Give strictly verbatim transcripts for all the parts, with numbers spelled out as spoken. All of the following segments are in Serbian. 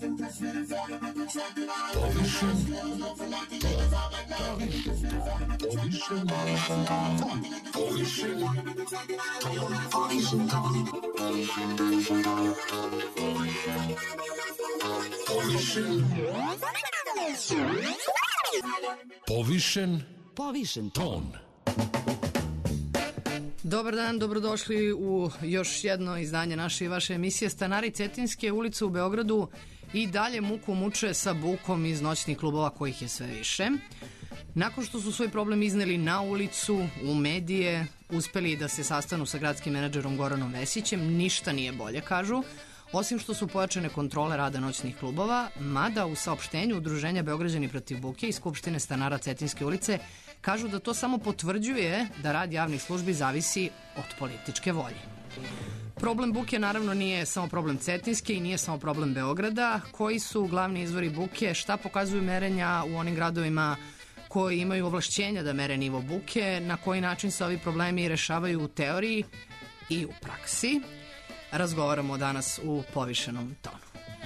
Povišen Povišen ton. Dobar dan, dobrodošli u još jedno izdanje naše i vaše emisije. Stanari Cetinske ulice u Beogradu i dalje muku muče sa bukom iz noćnih klubova, kojih je sve više. Nakon što su svoj problem izneli na ulicu, u medije, uspeli da se sastanu sa gradskim menadžerom Goranom Vesićem, ništa nije bolje, kažu, osim što su pojačane kontrole rada noćnih klubova, mada u saopštenju Udruženja Beograđani protiv buke i Skupštine stanara Cetinske ulice kažu da to samo potvrđuje da rad javnih službi zavisi od političke volje. Problem buke naravno nije samo problem Cetinske i nije samo problem Beograda. Koji su glavni izvori buke, šta pokazuju merenja u onim gradovima koji imaju ovlašćenja da mere nivo buke, na koji način se ovi problemi rešavaju u teoriji i u praksi, razgovaramo danas u povišenom tonu.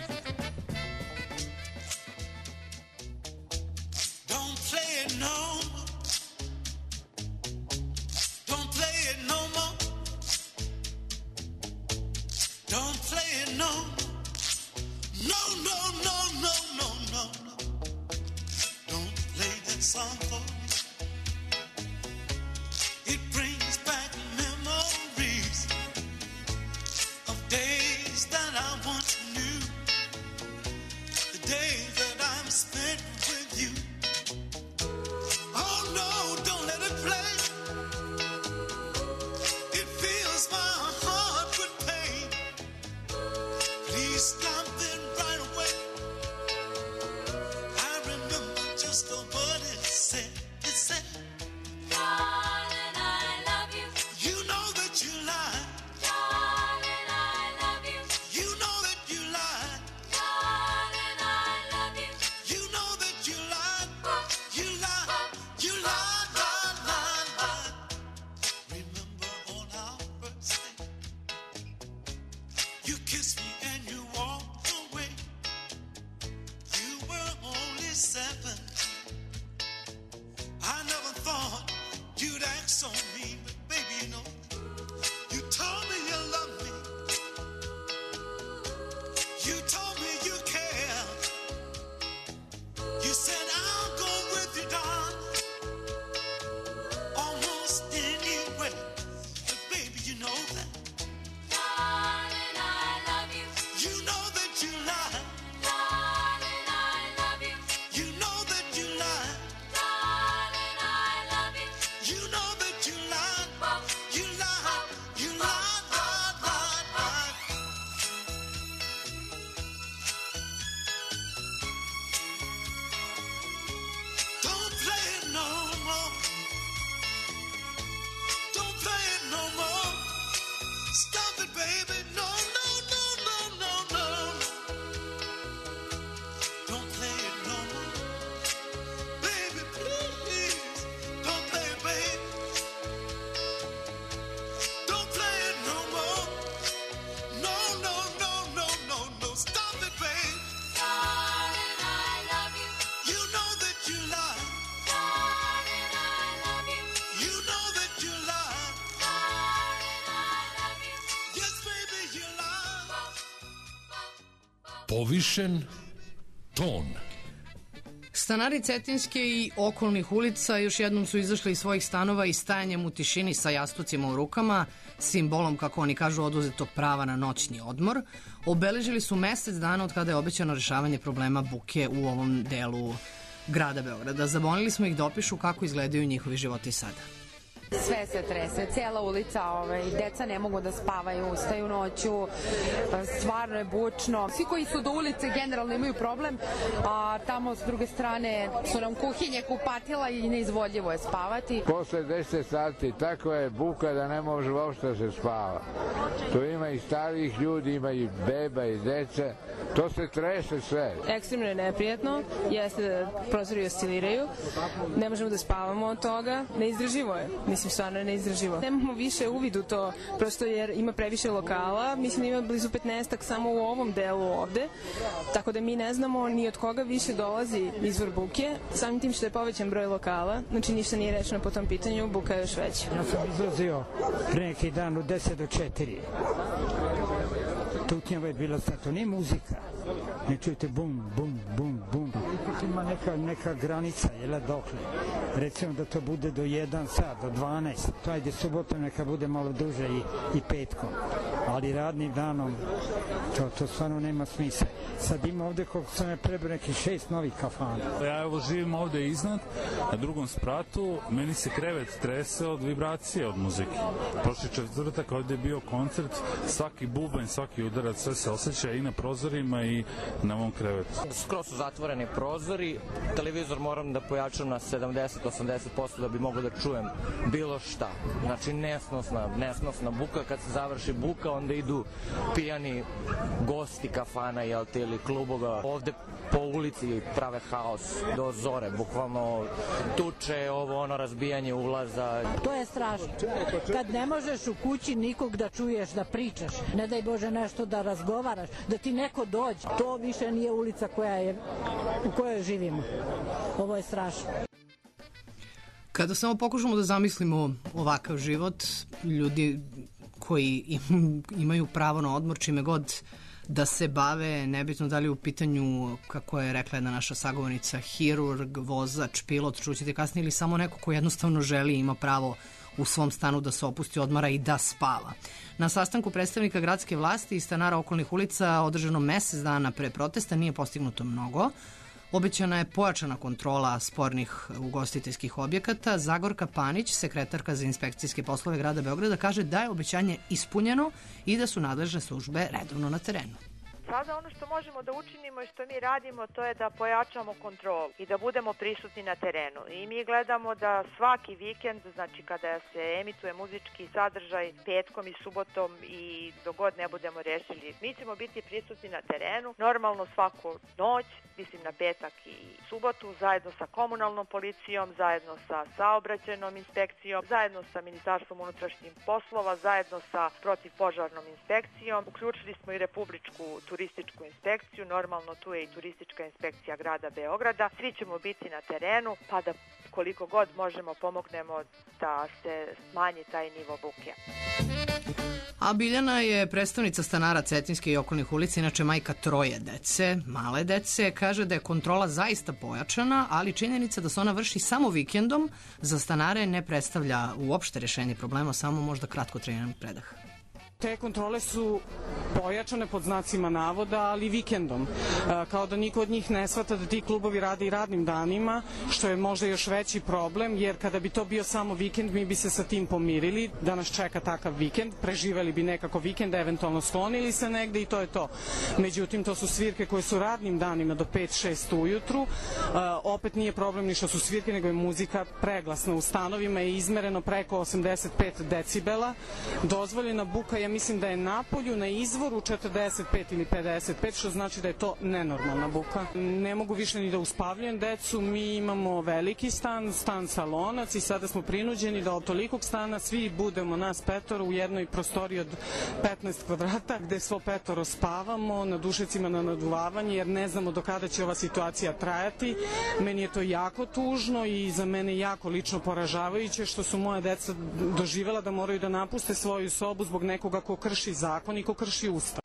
Povišen ton. Stanari Cetinske i okolnih ulica još jednom su izašli iz svojih stanova i stajanjem u tišini sa jastucima u rukama, simbolom, kako oni kažu, oduzetog prava na noćni odmor, obeležili su mesec dana od kada je obećano rešavanje problema buke u ovom delu grada Beograda. Zamolili smo ih da opišu kako izgledaju njihovi životi sada. Sve se trese, cijela ulica, ovaj, deca ne mogu da spavaju, ustaju noću, stvarno je bučno. Svi koji su do ulice generalno imaju problem, a tamo s druge strane su nam kuhinje, kupatila i neizvodljivo je spavati. Posle deset sati tako je buka da ne može uopšte se spava. Tu ima i starijih ljudi, ima i beba i dece, to se trese sve. Ekstremno je neprijatno, jeste da prozori osciliraju, ne možemo da spavamo od toga, neizdrživo je. mislim, stvarno je neizdrživo. Nemamo više uvid u to, prosto jer ima previše lokala, mislim ima blizu petnaestak samo u ovom delu ovde, tako da mi ne znamo ni od koga više dolazi izvor buke, samim tim što je povećan broj lokala, znači ništa nije rečeno po tom pitanju, buka je još veća. Ja sam izlazio pre neki dan u deset do četiri. Tutnjava je bila sad, to nije muzika. Ne čujete bum, bum, bum, bum. Ipak ima neka, neka granica, jel, dokle. Recimo da to bude do jedan sat, do dvanaest. To ajde subotom neka bude malo duže i, i petkom. Ali radnim danom to, to stvarno nema smisla. Sad ima ovde, koliko sam je prebao, neki šest novih kafana. Ja evo živim ovde iznad, na drugom spratu, meni se krevet trese od vibracije od muzike. Prošli četvrtak ovde je bio koncert, svaki bubanj, svaki udarac, sve se osjeća i na prozorima i na mom krevetu. Skoro su zatvoreni prozori, televizor moram da pojačam na sedamdeset do osamdeset posto da bi mogao da čujem bilo šta. Znači nesnosna, nesnosna buka, kad se završi buka onda idu pijani gosti kafana, jel te, ili klubova. Ovde po ulici prave haos do zore, bukvalno tuče, ovo ono, razbijanje ulaza. To je strašno. Kad ne možeš u kući nikog da čuješ, da pričaš, ne daj Bože nešto da razgovaraš, da ti neko dođe, to više nije ulica koja je, u kojoj živimo. Ovo je strašno. Kada samo pokušamo da zamislimo ovakav život, ljudi koji imaju pravo na odmor čime god da se bave, nebitno da li u pitanju, kako je rekla jedna naša sagovornica, hirurg, vozač, pilot, čućete kasnije, ili samo neko ko jednostavno želi i ima pravo u svom stanu da se opusti, odmara i da spava. Na sastanku predstavnika gradske vlasti i stanara okolnih ulica održano mesec dana pre protesta nije postignuto mnogo. Obećana je pojačana kontrola spornih ugostiteljskih objekata. Zagorka Panić, sekretarka za inspekcijske poslove grada Beograda, kaže da je obećanje ispunjeno i da su nadležne službe redovno na terenu. Sada ono što možemo da učinimo i što mi radimo, to je da pojačamo kontrolu i da budemo prisutni na terenu. I mi gledamo da svaki vikend, znači kada se emituje muzički sadržaj petkom i subotom i dok god ne budemo rešili, mi ćemo biti prisutni na terenu, normalno svaku noć, mislim na petak i subotu, zajedno sa komunalnom policijom, zajedno sa saobraćajnom inspekcijom, zajedno sa Ministarstvom unutrašnjih poslova, zajedno sa protivpožarnom inspekcijom. Uključili smo i Republičku turističku inspekciju, normalno tu je i turistička inspekcija grada Beograda. Svi ćemo biti na terenu, pa da koliko god možemo pomognemo da se smanji taj nivo buke. A Biljana je predstavnica stanara Cetinjske i okolnih ulica, inače majka troje dece, male dece, kaže da je kontrola zaista pojačana, ali činjenica da se ona vrši samo vikendom za stanare ne predstavlja uopšte rešenje problema, samo možda kratko trajni predah. Te kontrole su pojačane pod znacima navoda, ali vikendom. Kao da niko od njih ne shvata da ti klubovi rade i radnim danima, što je možda još veći problem, jer kada bi to bio samo vikend, mi bi se sa tim pomirili, da nas čeka takav vikend, preživeli bi nekako vikend, eventualno sklonili se negde i to je to. Međutim, to su svirke koje su radnim danima do pet šest ujutru. Opet nije problem ni što su svirke, nego je muzika preglasna. U stanovima je izmereno preko osamdeset pet decibela. Dozvoljena buka je, mislim da je na polju, na izvoru četrdeset pet ili pedeset pet, što znači da je to nenormalna buka. Ne mogu više ni da uspavljujem decu, mi imamo veliki stan, stan salonac i sada smo prinuđeni da od tolikog stana svi budemo nas petoro u jednoj prostoriji od petnaest kvadrata, gde svo petoro spavamo, na dušecima na naduvavanje, jer ne znamo do kada će ova situacija trajati. Meni je to jako tužno i za mene jako lično poražavajuće što su moja deca doživela da moraju da napuste svoju sobu zbog nekoga ko krši zakon i ko krši ustav.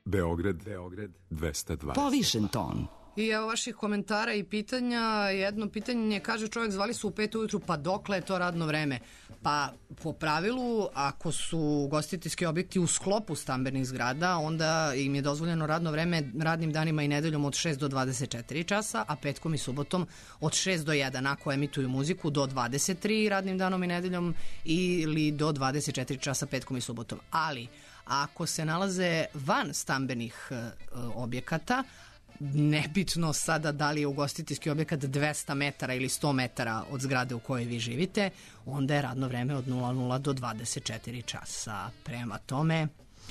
Beograd, Beograd dvesta dvadeset. Povišen ton. I evo vaših komentara i pitanja. Jedno pitanje kaže čovjek zvali su u pet ujutru, pa dokle je to radno vreme? Pa po pravilu, ako su gostiteljski objekti u sklopu stambenih zgrada, onda im je dozvoljeno radno vreme radnim danima i nedeljom od šest do dvadeset četiri časa, a petkom i subotom od šest do jedan, ako emituju muziku do dvadeset tri radnim danom i nedeljom ili do dvadeset četiri časa petkom i subotom. Ali ako se nalaze van stambenih objekata, nebitno sada da li je ugostiteljski objekat dvesta metara ili sto metara od zgrade u kojoj vi živite, onda je radno vreme od nula nula do dvadeset četiri časa. Prema tome,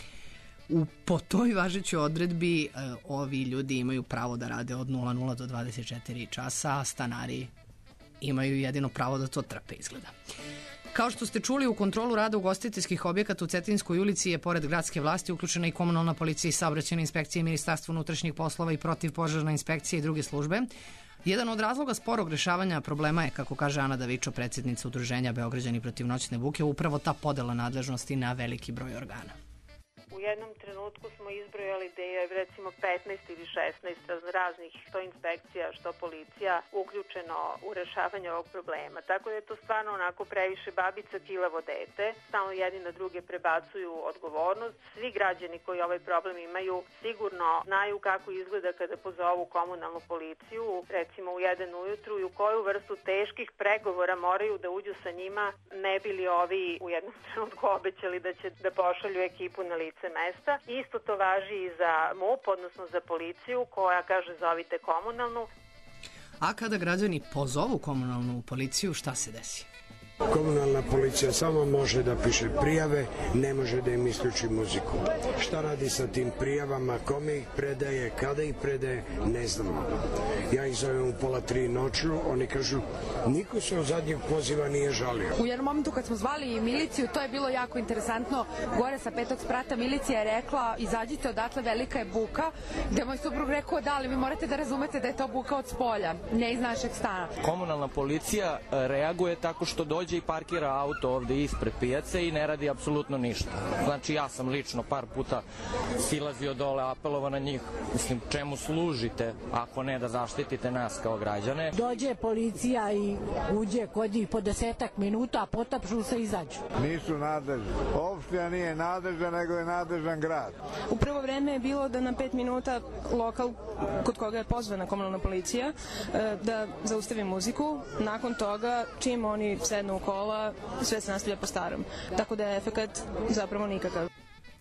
u, po toj važećoj odredbi e, ovi ljudi imaju pravo da rade od nula nula do dvadeset četiri časa, a stanari imaju jedino pravo da to trpe, izgleda. Kao što ste čuli, u kontrolu rada ugostiteljskih objekata u Cetinskoj ulici je pored gradske vlasti uključena i komunalna policija i saobraćajna inspekcija i Ministarstvo unutrašnjih poslova i protivpožarna inspekcija i druge službe. Jedan od razloga sporog rešavanja problema je, kako kaže Ana Davičo, predsjednica Udruženja Beograđani protiv noćne buke, upravo ta podela nadležnosti na veliki broj organa. U jednom trenutku smo izbrojali da je recimo petnaest ili šesnaest raznih što inspekcija, što policija uključeno u rešavanje ovog problema. Tako da je to stvarno onako previše babica kilavo dete. Stalno jedni na druge prebacuju odgovornost. Svi građani koji ovaj problem imaju sigurno znaju kako izgleda kada pozovu komunalnu policiju, recimo u jedan ujutru, i u koju vrstu teških pregovora moraju da uđu sa njima, ne bili ovi u jednom trenutku obećali da će da pošalju ekipu na lice mesta. Isto to važi i za M U P, odnosno za policiju koja kaže zovite komunalnu. A kada građani pozovu komunalnu policiju, šta se desi? Komunalna policija samo može da piše prijave, ne može da im isključi muziku. Šta radi sa tim prijavama, kome ih predaje, kada ih predaje, ne znamo. Ja ih zovem u pola tri noću, oni kažu, niko se od zadnjeg poziva nije žalio. U jednom momentu kad smo zvali miliciju, to je bilo jako interesantno. Gore sa petog sprata milicija je rekla, izađite odatle, velika je buka, gde moj suprug rekao, da, ali vi morate da razumete da je to buka od spolja, ne iz našeg stana. Komunalna policija reaguje tako što dođe i parkira auto ovde ispred pijace i ne radi apsolutno ništa. Znači ja sam lično par puta silazio dole, apelovao na njih, mislim, čemu služite ako ne da zaštitite nas kao građane. Dođe policija i uđe kod njih po desetak minuta, a potapšu se i izađu. Nisu nadležni. Opština nije nadležna, nego je nadležan grad. U prvo vreme je bilo da na pet minuta lokal kod koga je pozvana komunalna policija da zaustavi muziku. Nakon toga, čim oni sednu u kola, sve se nastavlja po starom. Tako da je efekat zapravo nikakav.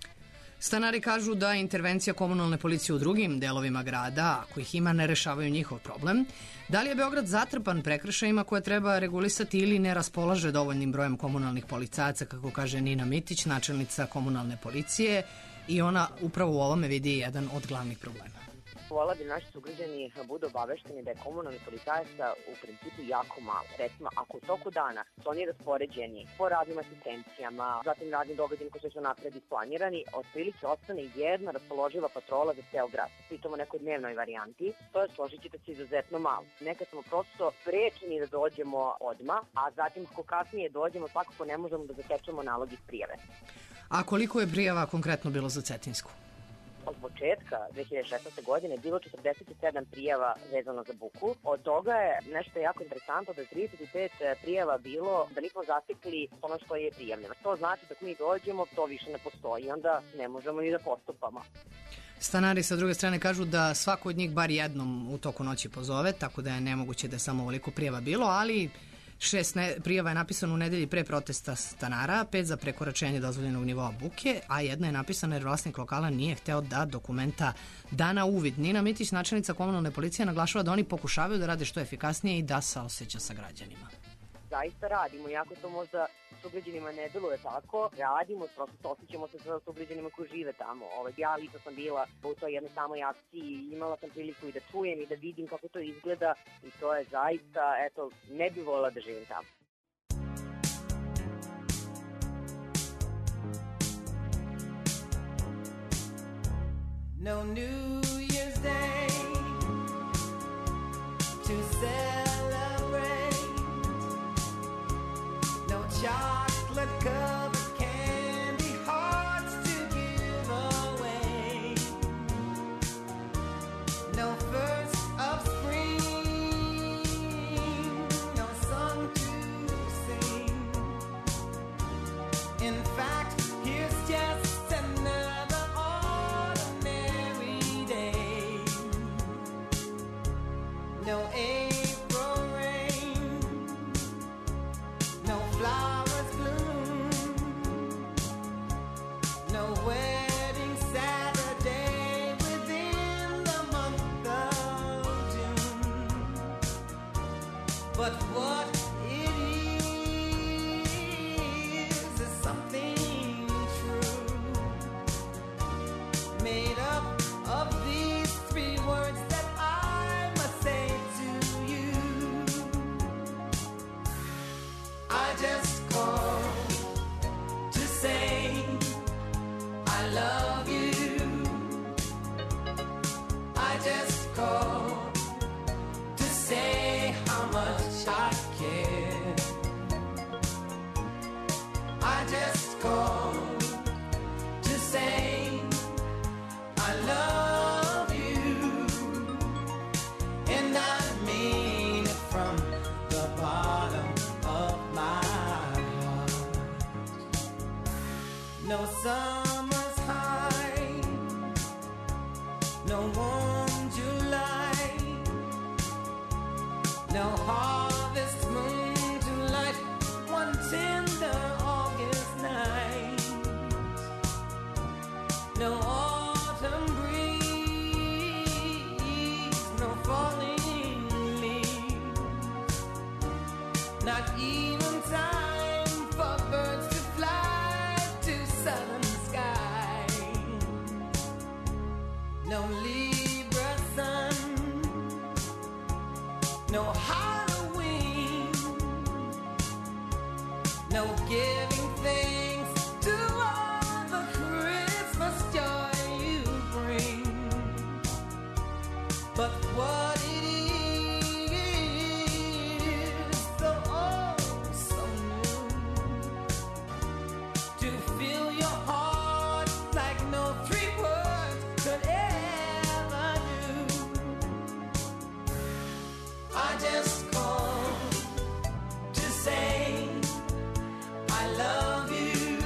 Stanari kažu da intervencija komunalne policije u drugim delovima grada, ako ih ima, ne rešavaju njihov problem. Da li je Beograd zatrpan prekršajima koje treba regulisati ili ne raspolaže dovoljnim brojem komunalnih policajaca, kako kaže Nina Mitić, načelnica komunalne policije, i ona upravo u ovome vidi jedan od glavnih problema. Vola bi naši sugrađani budu obavešteni da je komunalni policajaca u principu jako malo. Recimo, ako u toku dana su oni raspoređeni po radnim asistencijama, zatim radnim događajima koji su napred isplanirani, otprilike ostane jedna raspoloživa patrola za ceo grad. Pitamo o nekoj dnevnoj varijanti, to je, složit ćete se, izuzetno malo. Nekad smo prosto sprečeni da dođemo odmah, a zatim ako kasnije dođemo, svakako ne možemo da zatečemo nalog iz prijave. A koliko je prijava konkretno bilo za Cetinsku? Od početka dve hiljade šesnaeste. godine bilo četrdeset sedam prijava vezano za buku. Od toga je nešto jako interesantno da je trideset pet prijava bilo da nismo zatekli ono što je prijavljeno. To znači da mi dođemo, to više ne postoji, onda ne možemo ni da postupamo. Stanari sa druge strane kažu da svako od njih bar jednom u toku noći pozove, tako da je nemoguće da je samo ovoliko prijava bilo, ali šest ne, prijava je napisano u nedelji pre protesta stanara, pet za prekoračenje dozvoljenog nivoa buke, a jedna je napisana jer vlasnik lokala nije hteo da dokumenta da na uvid. Nina Mitić, načelnica komunalne policije, naglašava da oni pokušavaju da rade što efikasnije i da saoseća sa građanima. Zaista radimo, iako to možda sugrađanima ne deluje tako, radimo, prosto osjećamo se sa sugrađanima koji žive tamo. Ovaj, ja lično sam bila u toj jednoj samoj akciji i imala sam priliku i da čujem i da vidim kako to izgleda i to je zaista, eto, ne bi volila da živim tamo. No New Year's Day to celebrate, no chocolate covered candy hearts to give away. but what it is is something true, made up of these three words that I must say to you. I just called to say I love you. I just called to say how much I care. I just called to say I love you, and I mean it from the bottom of my heart. No summer's high, no warm July, no harvest moon to light one tender August night, no autumn breeze, no falling leaves, not even time for birds to fly to southern skies, no Libra sun, no Halloween, no giving thanks to all the Christmas joy you bring. But what it is, so oh so new, to fill your heart like no three words could ever do. I just called to say I love you.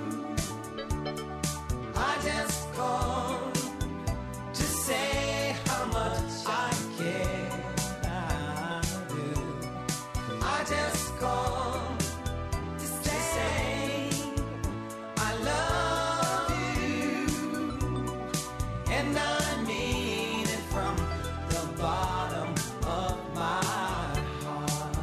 I just called to say how much I care. I do. I just called to say I love you, and I mean it from the bottom of my heart.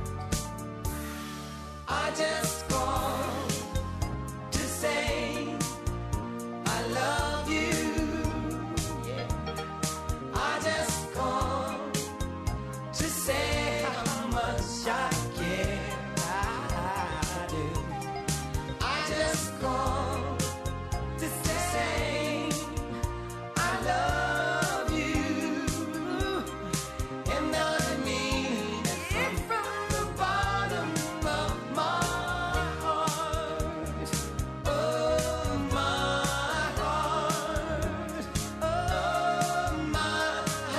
I just called to say I love you. Yeah. I just called to say how much I care. I do. I just called to say I love you, and I mean it from the bottom of my heart. Oh, my heart. Oh, my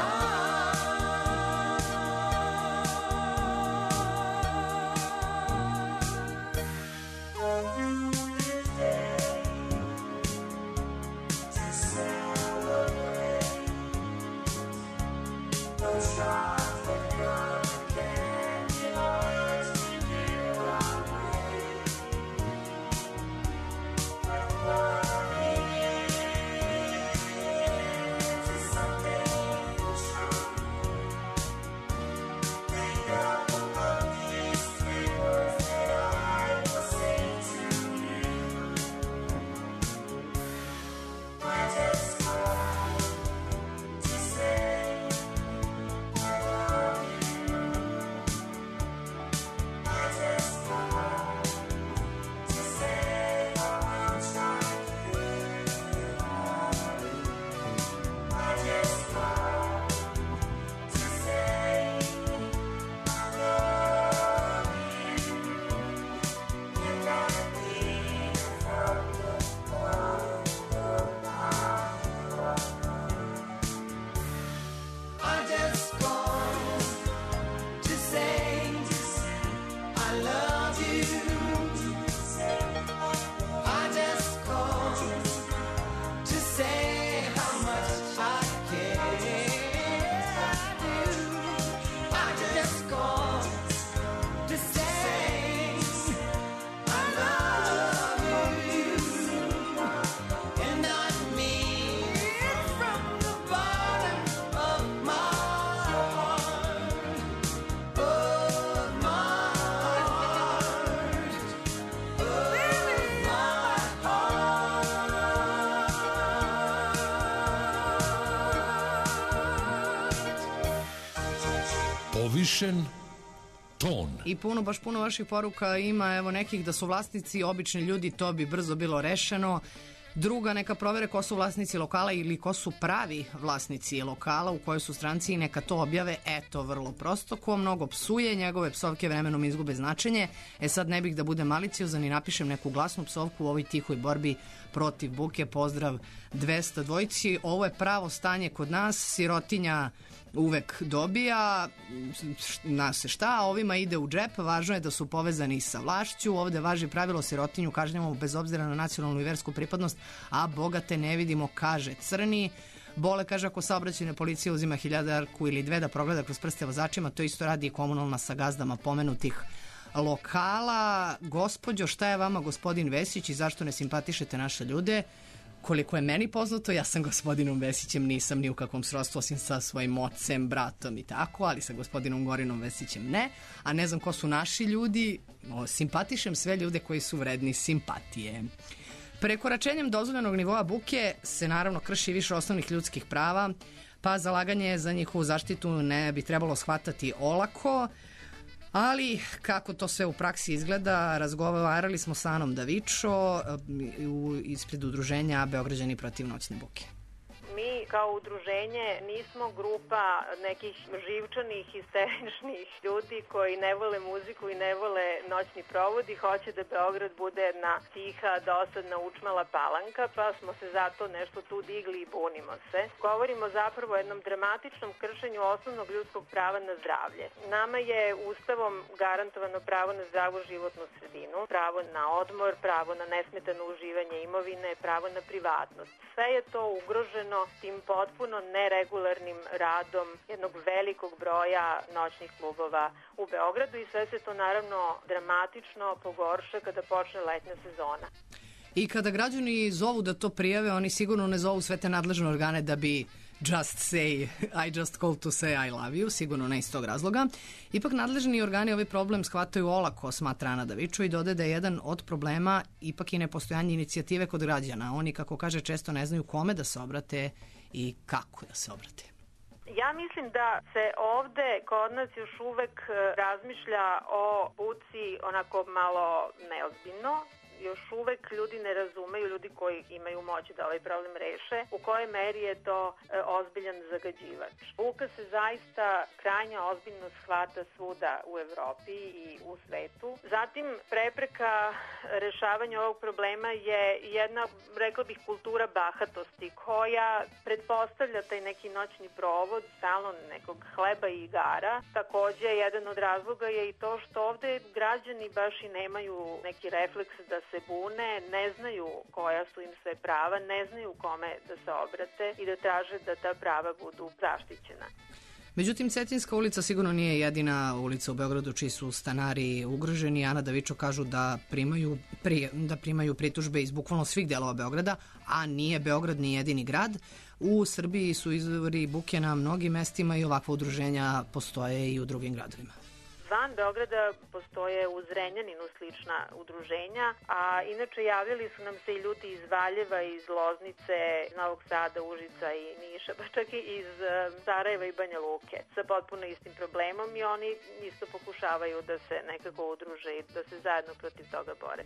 I just called to say I love you. I just called to say how much I care. I do. I just called to say I love you, and I mean it from the bottom of my heart. Oh, Povišen ton. I puno, baš puno vaših poruka ima, evo nekih da su vlasnici obični ljudi, to bi brzo bilo rešeno. Druga, neka provere ko su vlasnici lokala ili ko su pravi vlasnici lokala, u kojoj su stranci i neka to objave. Eto, vrlo prosto. Ko mnogo psuje, njegove psovke vremenom izgube značenje. E sad ne bih da budem maliciozan i napišem neku glasnu psovku u ovoj tihoj borbi protiv buke. Pozdrav dvesta dvojici. Ovo je pravo stanje kod nas. Sirotinja uvek dobija, na se šta, a ovima ide u džep. Važno je da su povezani sa vlašću. Ovde važi pravilo, sirotinju kažnjamo bez obzira na nacionalnu i versku pripadnost, a bogate ne vidimo, kaže Crni. Bole kaže, ako saobraćajna policija uzima hiljadarku ili dve da progleda kroz prste vozačima, to isto radi i komunalna sa gazdama pomenutih lokala. Gospođo, šta je vama gospodin Vesić i zašto ne simpatišete naše ljude? Koliko je meni poznato, ja sam gospodinom Vesićem nisam ni u kakvom srodstvu, osim sa svojim ocem, bratom i tako, ali sa gospodinom Gorinom Vesićem ne, a ne znam ko su naši ljudi. O, simpatišem sve ljude koji su vredni simpatije. Prekoračenjem dozvoljenog nivoa buke se naravno krši više osnovnih ljudskih prava, pa zalaganje za njihovu zaštitu ne bi trebalo shvatati olako. Ali kako to sve u praksi izgleda, razgovarali smo sa Anom Davičo ispred udruženja Beograđani protiv noćne buke. Mi kao udruženje nismo grupa nekih živčanih, histeričnih ljudi koji ne vole muziku i ne vole noćni provod i hoće da Beograd bude jedna tiha, dosadna, učmala palanka, pa smo se zato nešto tu digli i bunimo se. Govorimo zapravo o jednom dramatičnom kršenju osnovnog ljudskog prava na zdravlje. Nama je Ustavom garantovano pravo na zdravu životnu sredinu, pravo na odmor, pravo na nesmetano uživanje imovine, pravo na privatnost. Sve je to ugroženo tim potpuno neregularnim radom jednog velikog broja noćnih klubova u Beogradu i sve se to naravno dramatično pogorša kada počne letnja sezona. I kada građani zovu da to prijave, oni sigurno ne zovu sve te nadležne organe da bi just say, I just call to say I love you, sigurno ne iz tog razloga. Ipak nadležni organi ovaj problem shvataju olako, smatra Ana Davičo, i dode da je jedan od problema ipak i nepostojanje inicijative kod građana. Oni, kako kaže, često ne znaju kome da se obrate i kako da se obrate. Ja mislim da se ovde kod nas još uvek razmišlja o buci onako malo neozbiljno. Još uvek ljudi ne razumeju, ljudi koji imaju moć da ovaj problem reše, u kojoj meri je to e, ozbiljan zagađivač. Buka se zaista krajnje ozbiljno shvata svuda u Evropi i u svetu. Zatim, prepreka rešavanja ovog problema je jedna, rekla bih, kultura bahatosti koja pretpostavlja taj neki noćni provod, stalno nekog hleba i igara. Takođe, jedan od razloga je i to što ovde građani baš i nemaju neki refleks da se bune, ne znaju koja su im sve prava, ne znaju kome da se obrate i da traže da ta prava budu zaštićena. Međutim, Cetinjska ulica sigurno nije jedina ulica u Beogradu čiji su stanari ugroženi. Ana Davičo kažu da primaju, prije, da primaju pritužbe iz bukvalno svih delova Beograda, a nije Beograd ni jedini grad. U Srbiji su izvori buke na mnogim mestima i ovakva udruženja postoje i u drugim gradovima. Van Beograda postoje u Zrenjaninu slična udruženja, a inače javljali su nam se i ljudi iz Valjeva, iz Loznice, Novog Sada, Užica i Niša, pa čak i iz Sarajeva i Banja Luke sa potpuno istim problemom i oni isto pokušavaju da se nekako udruže i da se zajedno protiv toga bore.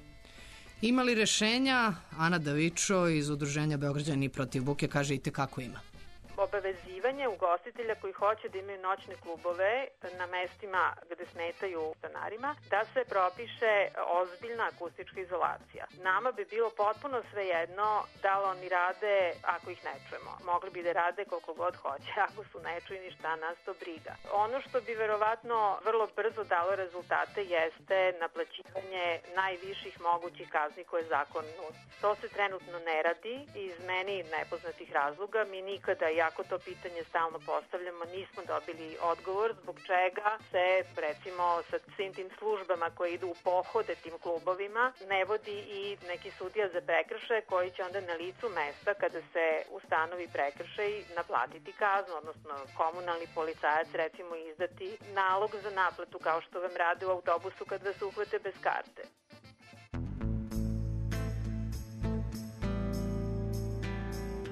Ima li rešenja? Ana Davičo iz udruženja Beograđani protiv buke kaže i tekako ima. Obavezivanje ugostitelja koji hoće da imaju noćne klubove na mestima gde smetaju stanarima, da se propiše ozbiljna akustička izolacija. Nama bi bilo potpuno svejedno da li oni rade ako ih ne čujemo. Mogli bi da rade koliko god hoće, ako su nečujni, šta nas to briga. Ono što bi verovatno vrlo brzo dalo rezultate jeste naplaćivanje najviših mogućih kazni koje zakon nudi. To se trenutno ne radi iz meni nepoznatih razloga. Mi nikada, ako to pitanje stalno postavljamo, nismo dobili odgovor zbog čega se, recimo, sa svim tim službama koje idu u pohode tim klubovima, ne vodi i neki sudija za prekršaje koji će onda na licu mesta, kada se ustanovi prekršaj, naplatiti kaznu, odnosno komunalni policajac, recimo, izdati nalog za naplatu, kao što vam rade u autobusu kad vas uhvate bez karte.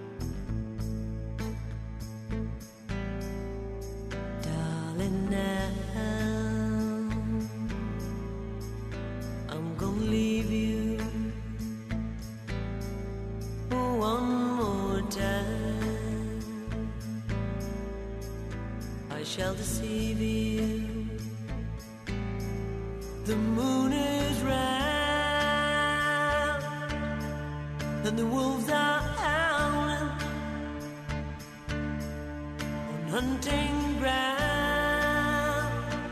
Now shall deceive you. The moon is round and the wolves are howling on hunting ground.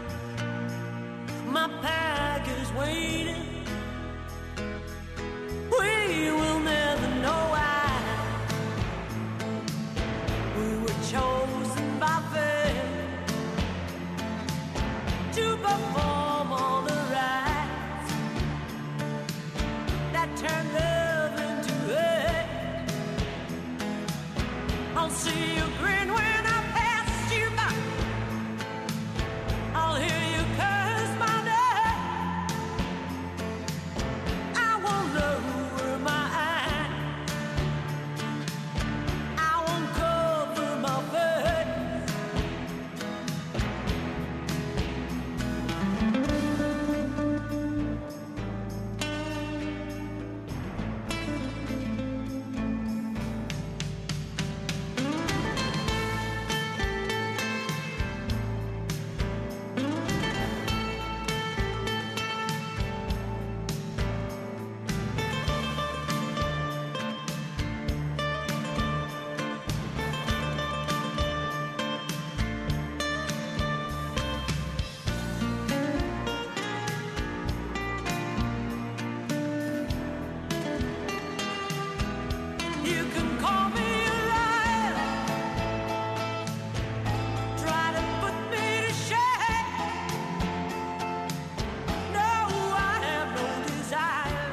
My pack is waiting. We will never know why we were chosen by fate to perform all the rites that turn love into hate. I'll see you grin when I pass you by. I'll hear you curse my name. I won't lower my eye. I won't cover my face. You can call me a liar, try to put me to shame. No, I have no desire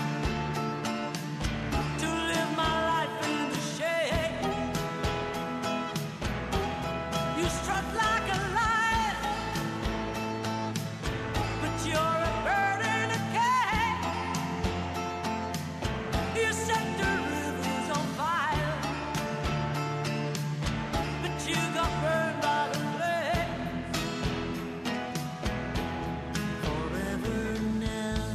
to live my life in the shade. You strut like a lion, but you're a bird in a cage. You set the rivers on fire, but you got burned by the flames. Forever now,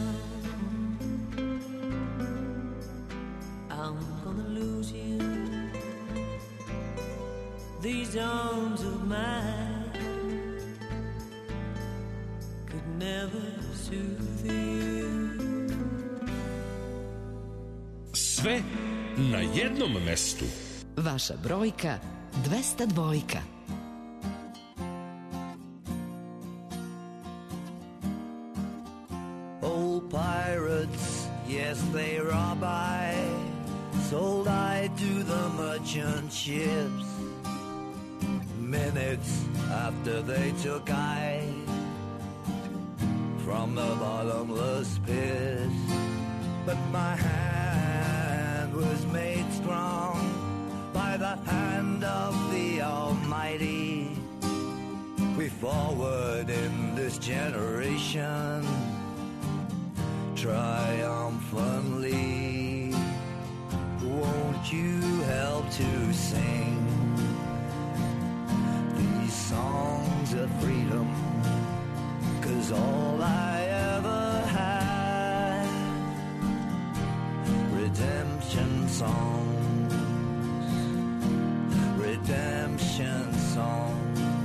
I'm gonna lose you. These arms of mine could never soothe you. Sve na jednom mestu. Vaša brojka dvesta dva. Old pirates, yes, they rob I, sold I to the merchant ships. Minutes after they took I from the bottomless pit. But my hand was made strong by the hand of the Almighty. We forward in this generation triumphantly. Won't you help to sing these songs of freedom? 'Cause all I ever had, redemption songs, redemption songs.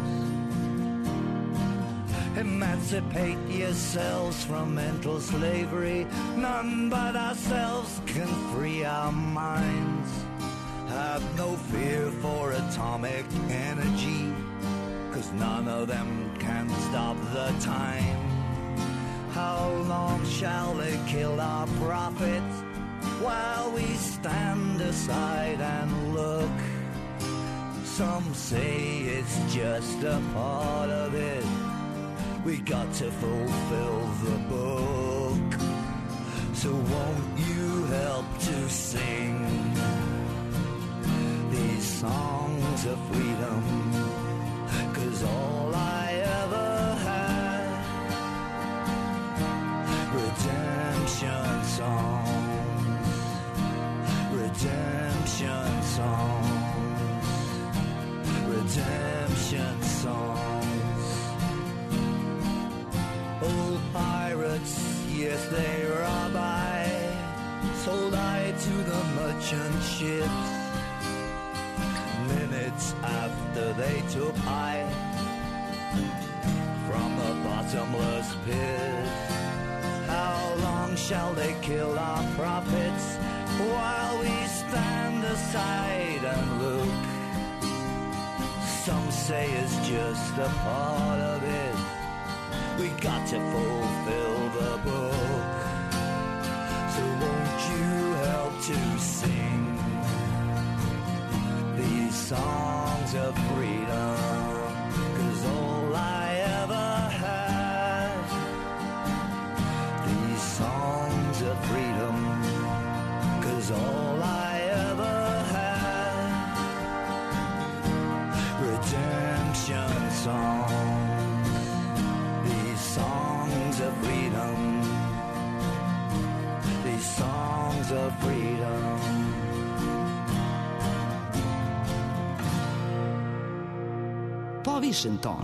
Emancipate yourselves from mental slavery. None but ourselves can free our minds. Have no fear for atomic energy, 'cause none of them can stop the time. How long shall they kill our prophets while we stand aside and look? Some say it's just a part of it. We got to fulfill the book. So won't you help to sing these songs of freedom? 'Cause all I ever had, redemption songs, redemption songs, redemption songs. Old pirates, yes, they rob I, sold I to the merchant ships. Minutes after they took I bottomless pit. How long shall they kill our prophets while we stand aside and look? Some say it's just a part of it. We got to fulfill the book. So won't you help to sing these songs of freedom? 'Cause all I ever had, these songs of freedom. 'Cause all I ever had, redemption songs, these songs of freedom, these songs of freedom. Povišen ton.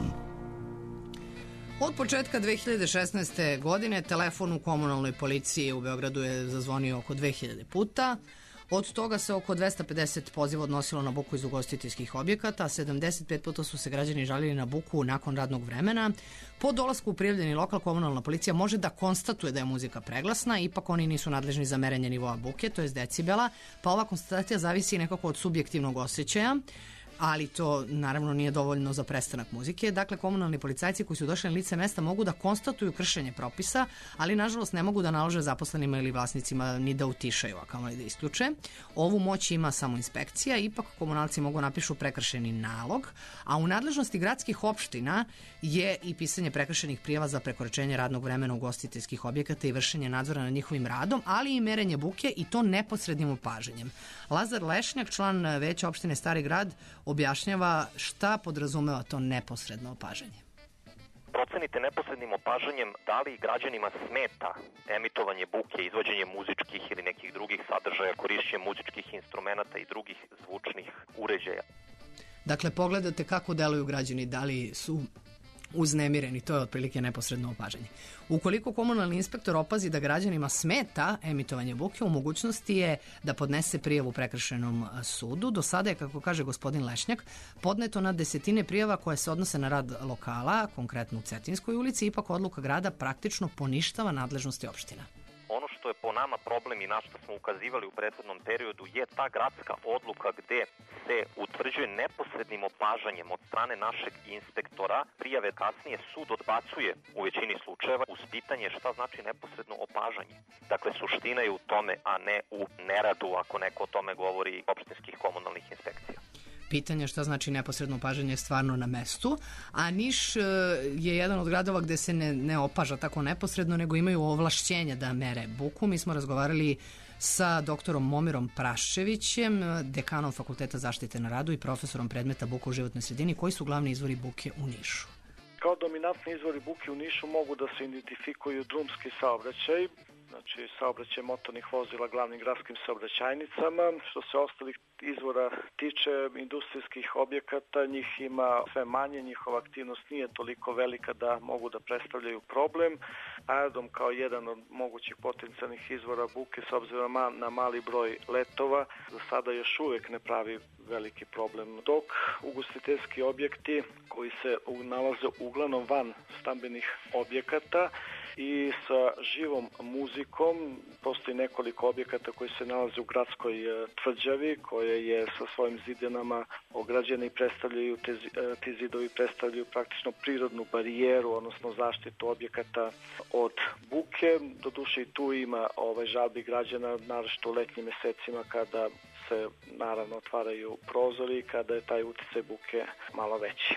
Od početka dve hiljade šesnaeste. godine telefon u komunalnoj policiji u Beogradu je zazvonio oko dve hiljade puta. Od toga se oko dvesta pedeset poziva odnosilo na buku iz ugostiteljskih objekata, a sedamdeset pet puta su se građani žalili na buku nakon radnog vremena. Po dolasku u prijavljeni lokal komunalna policija može da konstatuje da je muzika preglasna, ipak oni nisu nadležni za merenje nivoa buke, to je decibela, pa ova konstatacija zavisi nekako od subjektivnog osjećaja, ali to naravno nije dovoljno za prestanak muzike. Dakle, komunalni policajci koji su došli na lice mesta mogu da konstatuju kršenje propisa, ali nažalost ne mogu da nalože zaposlenima ili vlasnicima ni da utišaju, a kamoli da isključe. Ovu moć ima samo inspekcija, ipak komunalci mogu napišu prekršeni nalog, a u nadležnosti gradskih opština je i pisanje prekršenih prijava za prekoračenje radnog vremena ugostiteljskih objekata i vršenje nadzora nad njihovim radom, ali i merenje buke, i to neposrednim opažanjem. Lazar Lešnjak, član veća opštine Stari Grad, objašnjava šta podrazumeva to neposredno opažanje. Procenite neposrednim opažanjem da li građanima smeta emitovanje buke, izvođenje muzičkih ili nekih drugih sadržaja, korišćenje muzičkih instrumenata i drugih zvučnih uređaja. Dakle, pogledate kako deluju građani, da li su uznemireni, to je otprilike neposredno opažanje. Ukoliko komunalni inspektor opazi da građanima smeta emitovanje buke, u mogućnosti je da podnese prijavu prekršajnom sudu. Do sada je, kako kaže gospodin Lešnjak, podneto na desetine prijava koje se odnose na rad lokala, konkretno u Cetinskoj ulici, ipak odluka grada praktično poništava nadležnosti opština. Ono što je po nama problem i na što smo ukazivali u prethodnom periodu je ta gradska odluka gde se utvrđuje neposrednim opažanjem od strane našeg inspektora. Prijave kasnije sud odbacuje u većini slučajeva uz pitanje šta znači neposredno opažanje. Dakle, suština je u tome, a ne u neradu, ako neko o tome govori, opštinskih komunalnih inspekcija. Pitanje šta znači neposredno opažanje je stvarno na mestu, a Niš je jedan od gradova gde se ne, ne opaža tako neposredno, nego imaju ovlašćenja da mere buku. Mi smo razgovarali sa doktorom Momirom Praščevićem, dekanom Fakulteta zaštite na radu i profesorom predmeta buka u životnoj sredini. Koji su glavni izvori buke u Nišu? Kao dominantni izvori buke u Nišu mogu da se identifikuju drumski saobraćaj, znači saobraćaj motornih vozila glavnim gradskim saobraćajnicama. Što se ostalih izvora tiče industrijskih objekata, njih ima sve manje, njihova aktivnost nije toliko velika da mogu da predstavljaju problem. Aerodrom kao jedan od mogućih potencijalnih izvora buke s obzirom na mali broj letova za sada još uvek ne pravi veliki problem. Dok ugostiteljski objekti koji se nalaze uglavnom van stambenih objekata i sa živom muzikom, postoji nekoliko objekata koji se nalaze u gradskoj tvrđavi, koje je sa svojim zidanama ograđene i predstavljaju, te, ti zidovi predstavljaju praktično prirodnu barijeru, odnosno zaštitu objekata od buke. Doduše i tu ima ovaj, žalbi građana, naročito u letnjim mesecima kada se naravno otvaraju prozori, kada je taj uticaj buke malo veći.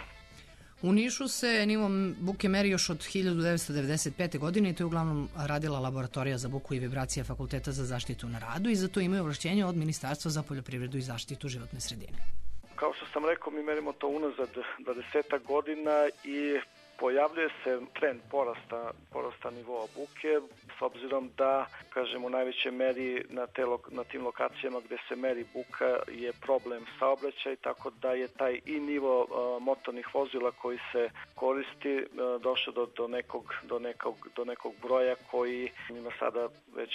U Nišu se nivo buke meri još od hiljadu devetsto devedeset pete. godine i to je uglavnom radila laboratorija za buku i vibracije Fakulteta za zaštitu na radu i zato imaju ovlašćenje od Ministarstva za poljoprivredu i zaštitu životne sredine. Kao što sam rekao, mi merimo to unazad dvadesetak godina i pojavljuje se trend porasta, porasta nivoa buke s obzirom da, kažem, u najvećoj meri na, te, na tim lokacijama gde se meri buka je problem saobraćaj, tako da je taj i nivo uh, motornih vozila koji se koristi uh, došao do, do, nekog, do, nekog, do nekog broja koji ima sada već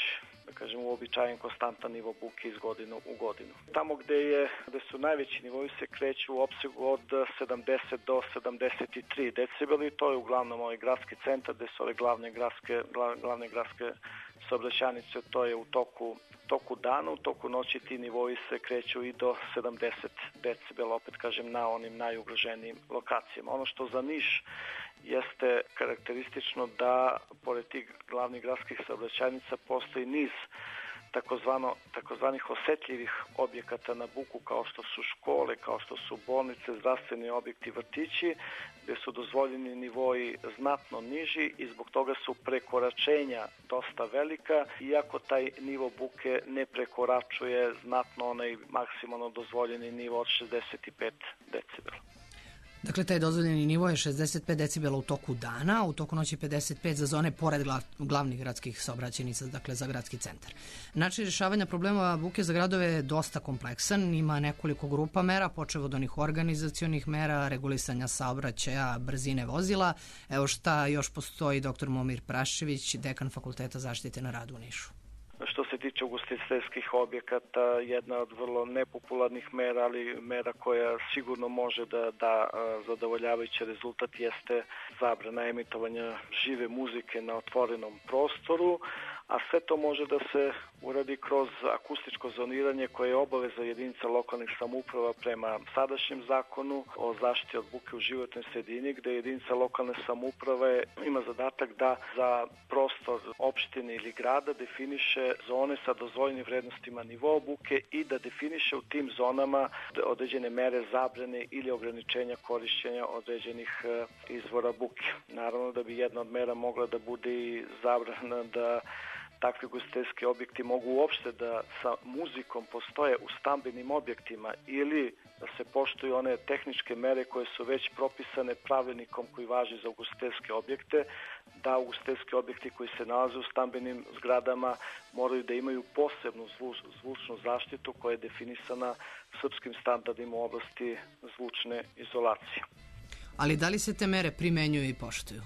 da kažem, uobičajen konstantan nivo buke iz godinu u godinu. Tamo gde, je, gde su najveći nivovi se kreću u opsegu od sedamdeset do sedamdeset tri decibeli, to je uglavnom ovaj gradski centar gde su ove glavne gradske, glavne gradske saobraćajnice, to je u toku, toku dana, u toku noći ti nivoji se kreću i do sedamdeset decibela, opet kažem, na onim najugroženijim lokacijama. Ono što za Niš jeste karakteristično da pored tih glavnih gradskih saobraćajnica postoji niz takozvano, takozvanih osetljivih objekata na buku, kao što su škole, kao što su bolnice, zdravstveni objekti, vrtići, gde su dozvoljeni nivoji znatno niži i zbog toga su prekoračenja dosta velika, iako taj nivo buke ne prekoračuje znatno onaj maksimalno dozvoljeni nivo od šezdeset pet decibela. Dakle, taj dozvoljeni nivo je šezdeset pet decibela u toku dana, a u toku noći pedeset pet za zone pored glavnih gradskih saobraćajnica, dakle za gradski centar. Način rješavanja problema buke za gradove je dosta kompleksan, ima nekoliko grupa mera, počev od onih organizacionih mera, regulisanja saobraćaja, brzine vozila. Evo šta još postoji doktor Momir Prašević, dekan Fakulteta zaštite na radu u Nišu. Što se tiče ugostiteljskih objekata, jedna od vrlo nepopularnih mera, ali mera koja sigurno može da da zadovoljavajući rezultat jeste zabrana emitovanja žive muzike na otvorenom prostoru, a sve to može da se uradi kroz akustičko zoniranje koje je obaveza jedinica lokalnih samouprava prema sadašnjem zakonu o zaštiti od buke u životnoj sredini, gde jedinica lokalne samouprave ima zadatak da za prostor opštine ili grada definiše zone sa dozvoljenim vrednostima nivoa buke i da definiše u tim zonama određene mere zabrane ili ograničenja korišćenja određenih izvora buke. Naravno da bi jedna od mera mogla da bude i zabrana da takvi ugostiteljski objekti mogu uopšte da sa muzikom postoje u stambenim objektima ili da se poštuju one tehničke mere koje su već propisane pravilnikom koji važi za ugostiteljske objekte, da ugostiteljski objekti koji se nalaze u stambenim zgradama moraju da imaju posebnu zvučnu zaštitu koja je definisana srpskim standardima u oblasti zvučne izolacije. Ali da li se te mere primenjuju i poštuju?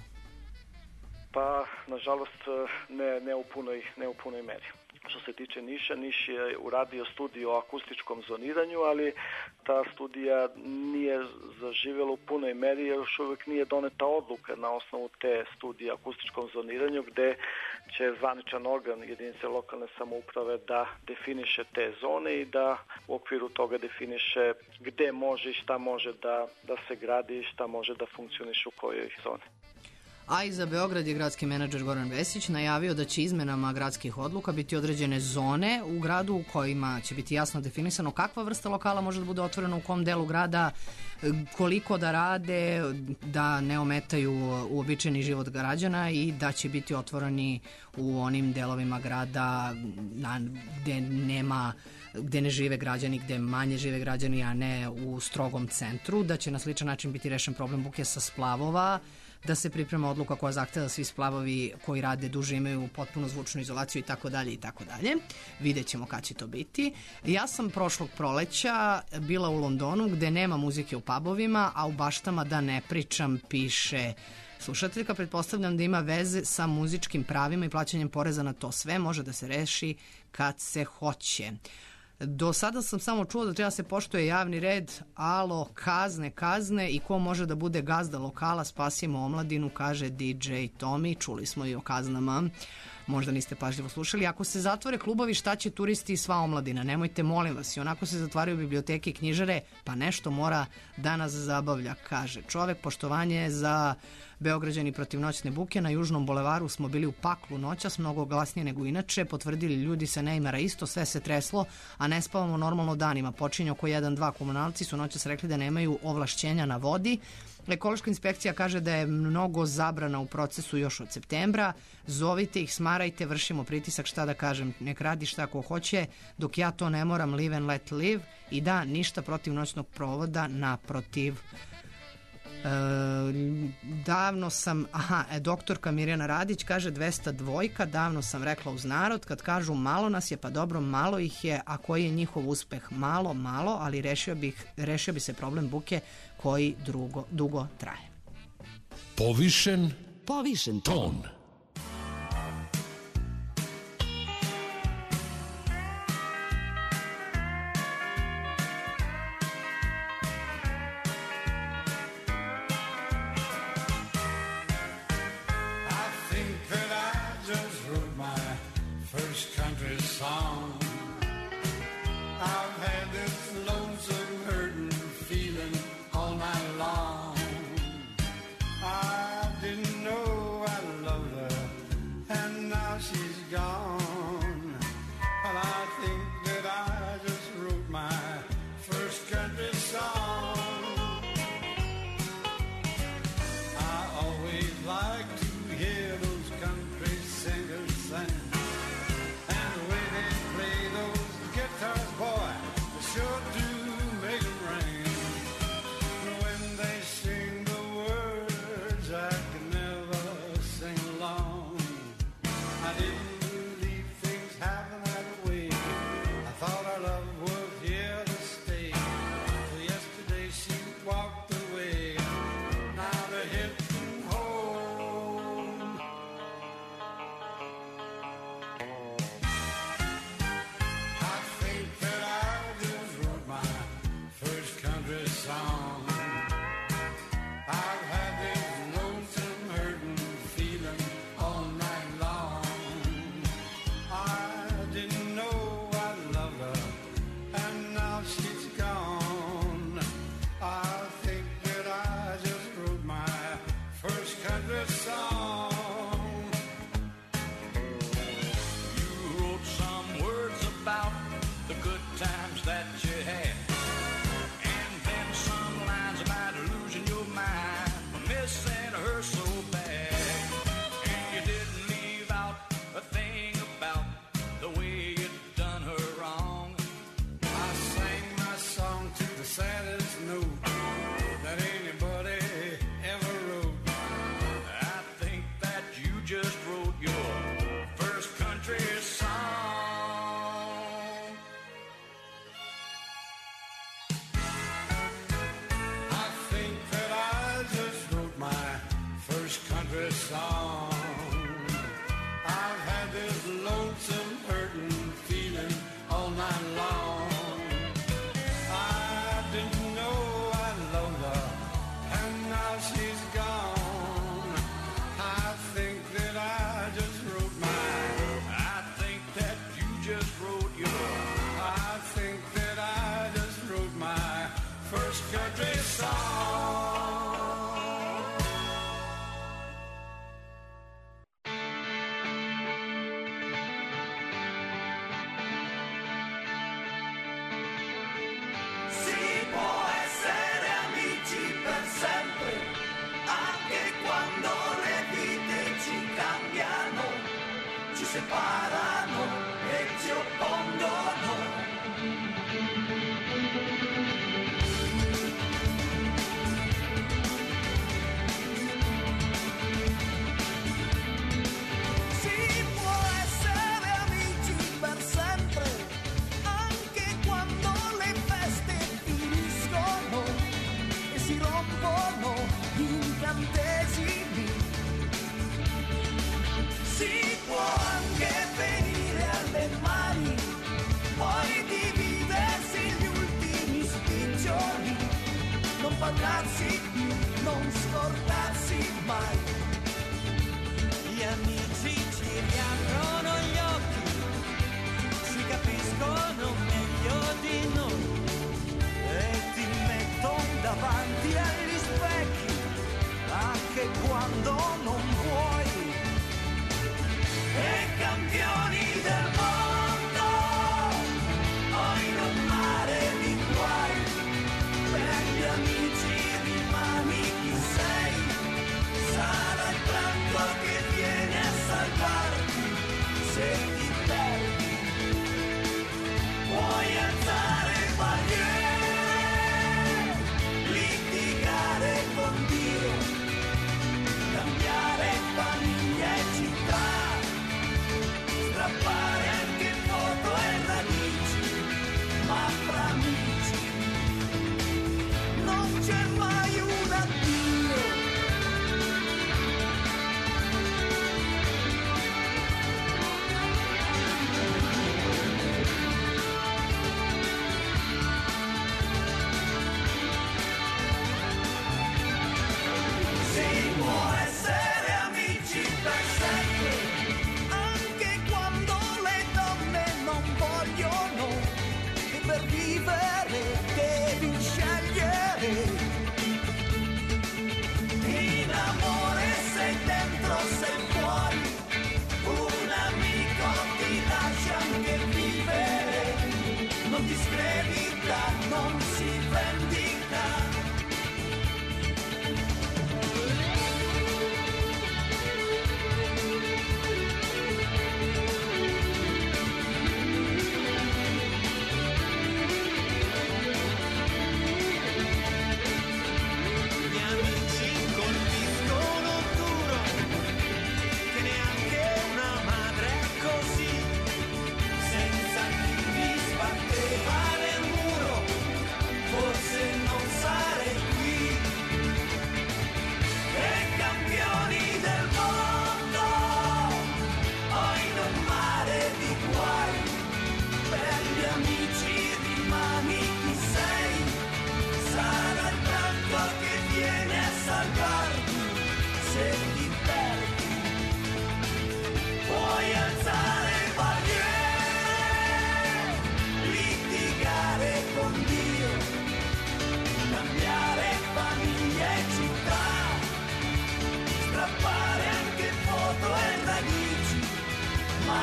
Pa, nažalost, ne, ne, u punoj, ne u punoj meri. Što se tiče Niša, Niš je uradio studiju o akustičkom zoniranju, ali ta studija nije zaživjela u punoj meri jer još uvijek nije doneta odluka na osnovu te studije o akustičkom zoniranju gde će zvaničan organ jedinice lokalne samouprave da definiše te zone i da u okviru toga definiše gde može i šta može da, da se gradi i šta može da funkcioniše u kojoj zoni. A i za Beograd je gradski menadžer Goran Vesić najavio da će izmenama gradskih odluka biti određene zone u gradu u kojima će biti jasno definisano kakva vrsta lokala može da bude otvorena u kom delu grada, koliko da rade, da ne ometaju uobičajeni život građana i da će biti otvoreni u onim delovima grada gde nema gde ne žive građani, gde manje žive građani, a ne u strogom centru, da će na sličan način biti rešen problem buke sa splavova, da se priprema odluka koja zahteva da svi splavovi koji rade duže imaju potpuno zvučnu izolaciju i tako dalje i tako dalje. Vidjet ćemo kad će to biti. Ja sam prošlog proleća bila u Londonu gde nema muzike u pubovima, a u baštama da ne pričam piše slušateljka. Pretpostavljam da ima veze sa muzičkim pravima i plaćanjem poreza na to sve. Može da se reši kad se hoće. Do sada sam samo čuo da treba se poštuje javni red, alo, kazne, kazne i ko može da bude gazda lokala, spasimo omladinu, kaže D J Tommy, čuli smo i o kaznama, možda niste pažljivo slušali. Ako se zatvore klubovi, šta će turisti i sva omladina? Nemojte, molim vas, i onako se zatvaraju biblioteke i knjižare, pa nešto mora da nas zabavlja, kaže čovek. Poštovanje za Beograđani protiv noćne buke. Na Južnom bulevaru smo bili u paklu noćas, mnogo glasnije nego inače, potvrdili ljudi sa Neymara isto, sve se treslo, a ne spavamo normalno danima. Počinje oko jedan dva, komunalci su noćas rekli da nemaju ovlašćenja na vodi. Ekološka inspekcija kaže da je mnogo zabrana u procesu još od septembra. Zovite ih, smarajte, vršimo pritisak, šta da kažem, nek radi šta ko hoće, dok ja to ne moram, live and let live. I da, ništa protiv noćnog provoda, naprotiv. E, davno sam, aha, e, doktorka Mirjana Radić kaže dvesta dva, davno sam rekla uz narod, kad kažu malo nas je, pa dobro, malo ih je, a koji je njihov uspeh? Malo, malo, ali rešio, bih, rešio bi se problem buke koji drugo, dugo traje. Povišen, Povišen ton. song. I've had this lonesome hurting feeling all night long. I didn't know I loved her, and now she's gone. But I think that I just wrote my first country song. I always like to hear those country singers sing, and the way they play those guitars, boy, they sure do make 'em ring. When they sing the words I can never sing along. I didn't believe things happen that way. I thought our love was here to stay. So yesterday she walked away. Now they're hitting home. I think that I just wrote my first country song. I've had this lonesome hurting feeling all night long. I didn't know I loved her, and now she's gone. I think that I just wrote my first country song. You wrote some words about the good times that you had, and then some lines about losing your mind, missing her so bad. And you didn't leave out a thing about the way you'd done her wrong. I sang my song to the saddest note that anybody ever wrote. I think that you just wrote your first country song. I think that I just wrote my first country song. I've had this lonesome hurting feeling all night long. I didn't know I loved her, and now she's gone. I think that I just wrote my. I think that you just wrote your. I think that I just wrote my first country song. Si può essere amici per sempre, anche quando le vite ci cambiano, ci separano e ci oppongono. Si può essere amici per sempre, anche quando le feste finiscono e si rompono gli incantesimi. Si può anche venire alle mani, poi dividersi gli ultimi spiccioli, non parlarsi più, non scordarsi mai. Gli amici ci riaprono gli occhi, ci capiscono meglio di noi e ti mettono davanti agli specchi anche quando non vuoi. E campioni del mondo, o in un mare di guai, per gli amici rimani chi sei.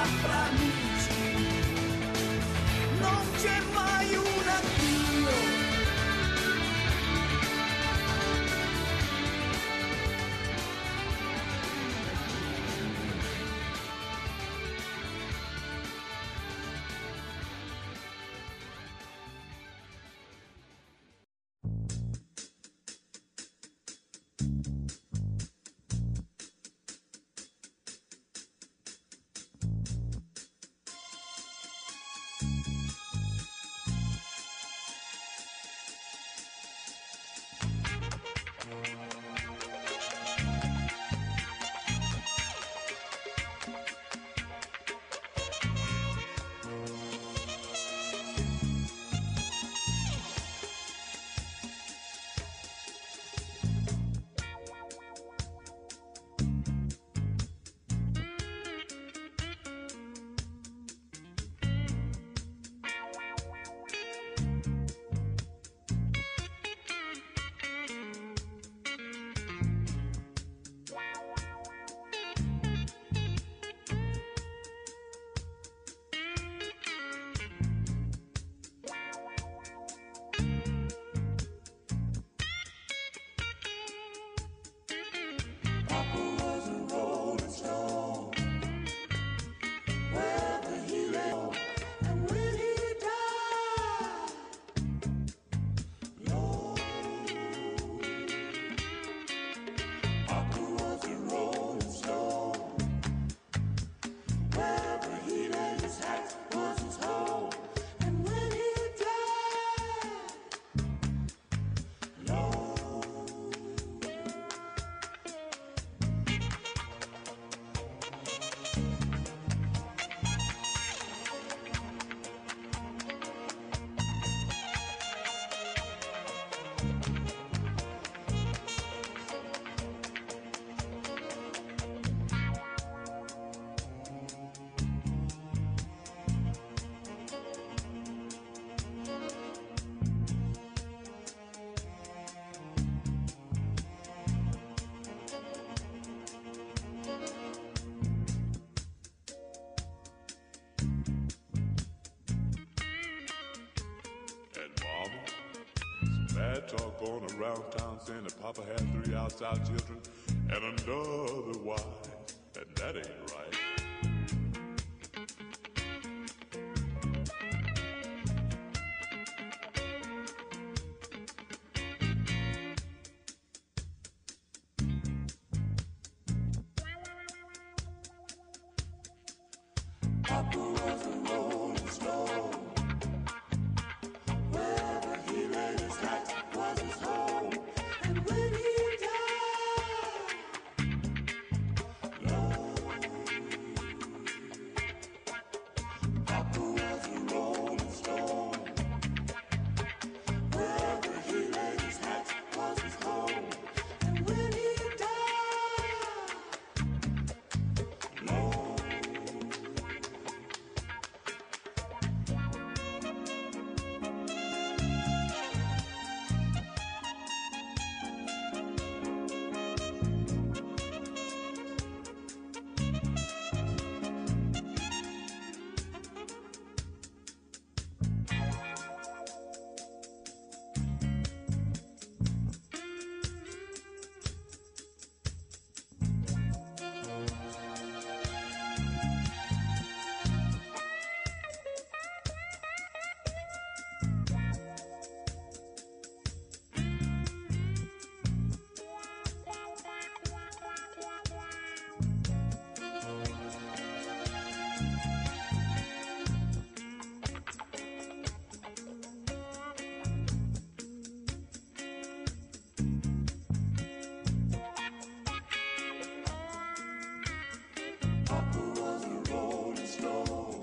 fra amici, non c'è mai un addio. Bad talk going around town saying that Papa had three outside children and another wife, and that ain't right. Papa was a rolling stone. Wherever he laid his hat was his home. And when he died, Lord, Papa was a rolling stone. Wherever he laid his hat was his home. And when he died, Lord, Papa was a rolling stone.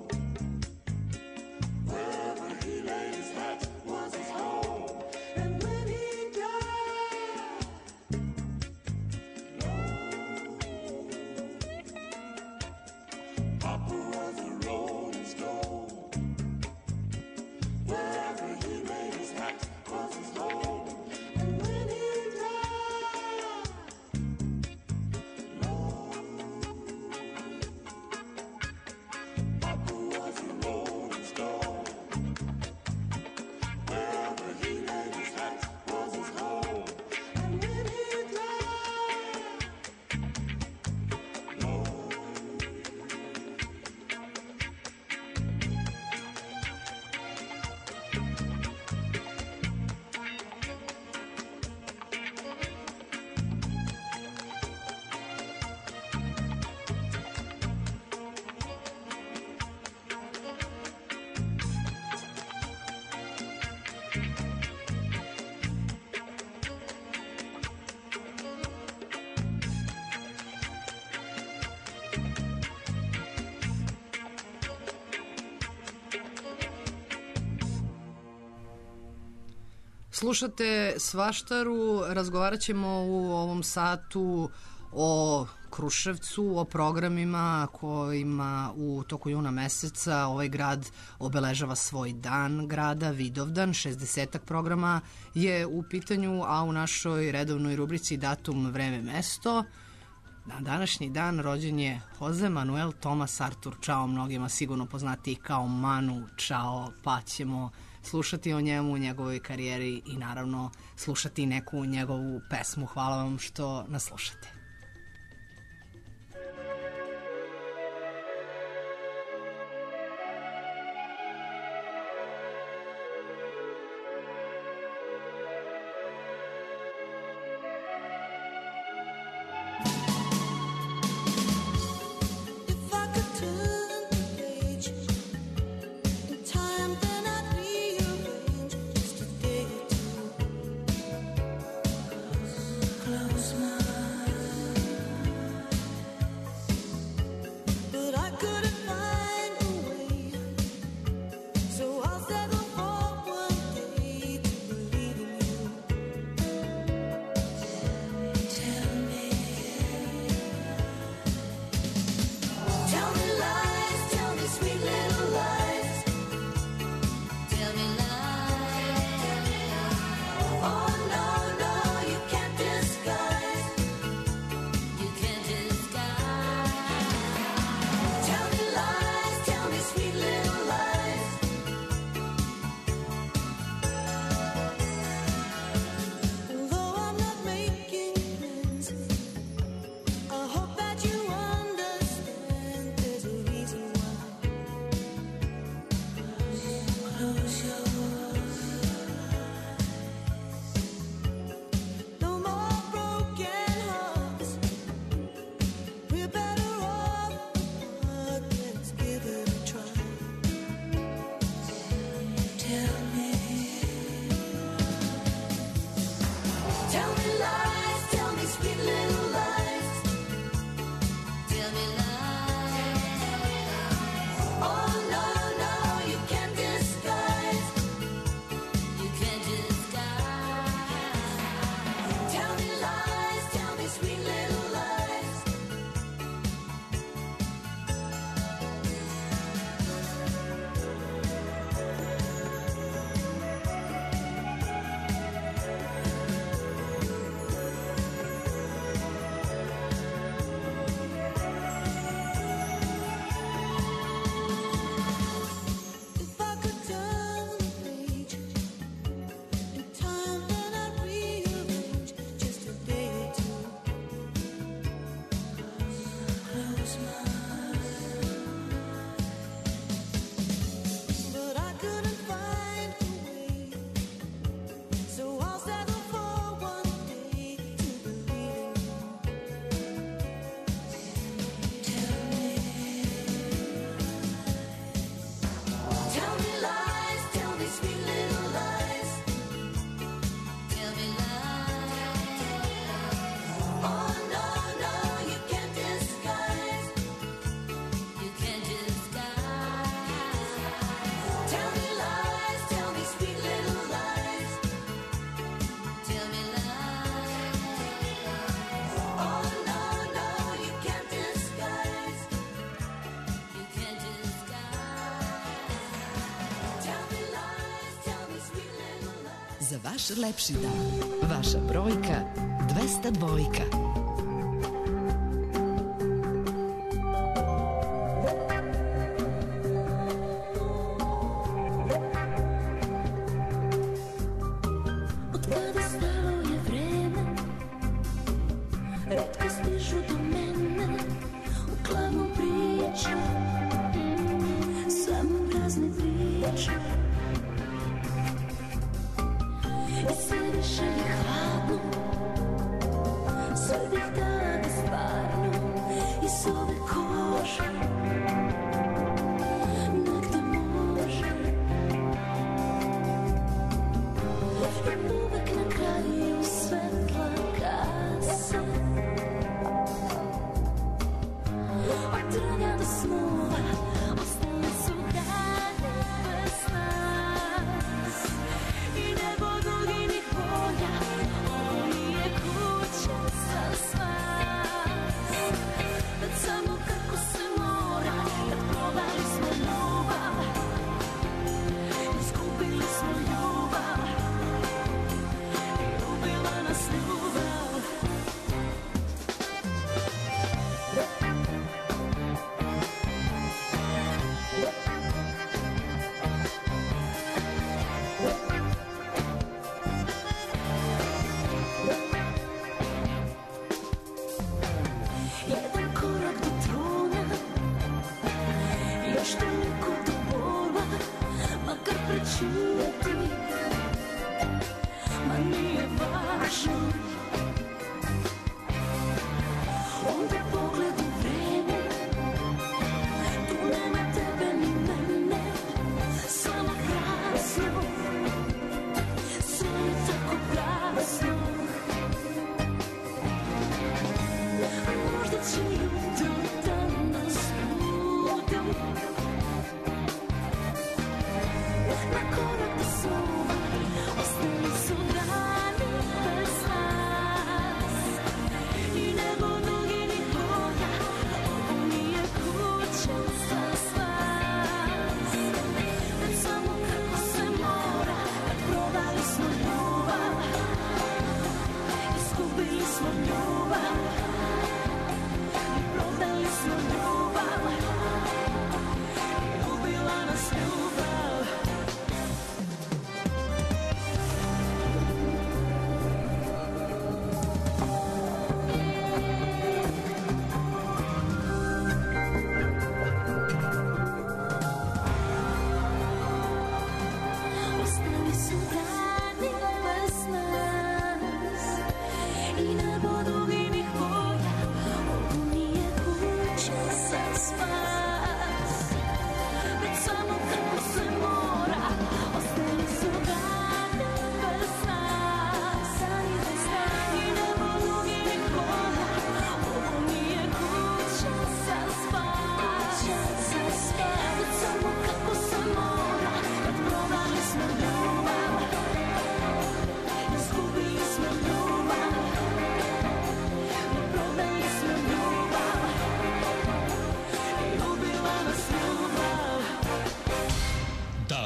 Wherever he laid his hat was his home. And when he died, Lord, Papa was a rolling stone. Wherever he laid his hat was his home. And when he died, Lord, Slušate Svaštaru, razgovarat ćemo u ovom satu o Kruševcu, o programima kojima u toku juna meseca ovaj grad obeležava svoj dan grada, Vidovdan. šezdesetak programa je u pitanju, a u našoj redovnoj rubrici Datum, vreme, mesto na današnji dan rođen je Jose Manuel Tomas Artur Čao, mnogima sigurno poznati kao Manu Čao, pa ćemo slušati o njemu, njegovoj karijeri i naravno slušati neku njegovu pesmu. Hvala vam što nas slušate. Za vaš lepši dan, vaša brojka dvesta dvojka. I nebo dugini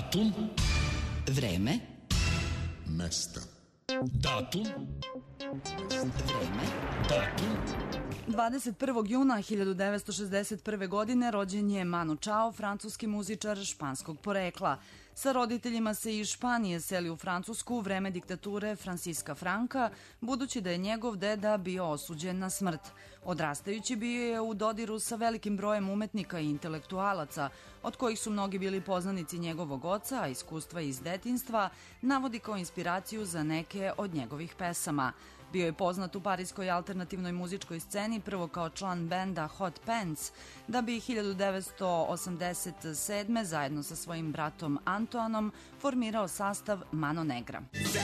Datum, vreme, mesto. Datum, vreme, datum. dvadeset prvog juna hiljadu devetsto šezdeset prve. godine rođen je Manu Chao, francuski muzičar španskog porekla. Sa roditeljima se iz Španije seli u Francusku u vreme diktature Franciska Franka, budući da je njegov deda bio osuđen na smrt. Odrastajući bio je u dodiru sa velikim brojem umetnika i intelektualaca, od kojih su mnogi bili poznanici njegovog oca, a iskustva iz detinjstva navodi kao inspiraciju za neke od njegovih pesama. Bio je poznat u parijskoj alternativnoj muzičkoj sceni, prvo kao član benda Hot Pants, da bi hiljadu devetsto osamdeset sedme. zajedno sa svojim bratom Antoanom formirao sastav Mano Negra.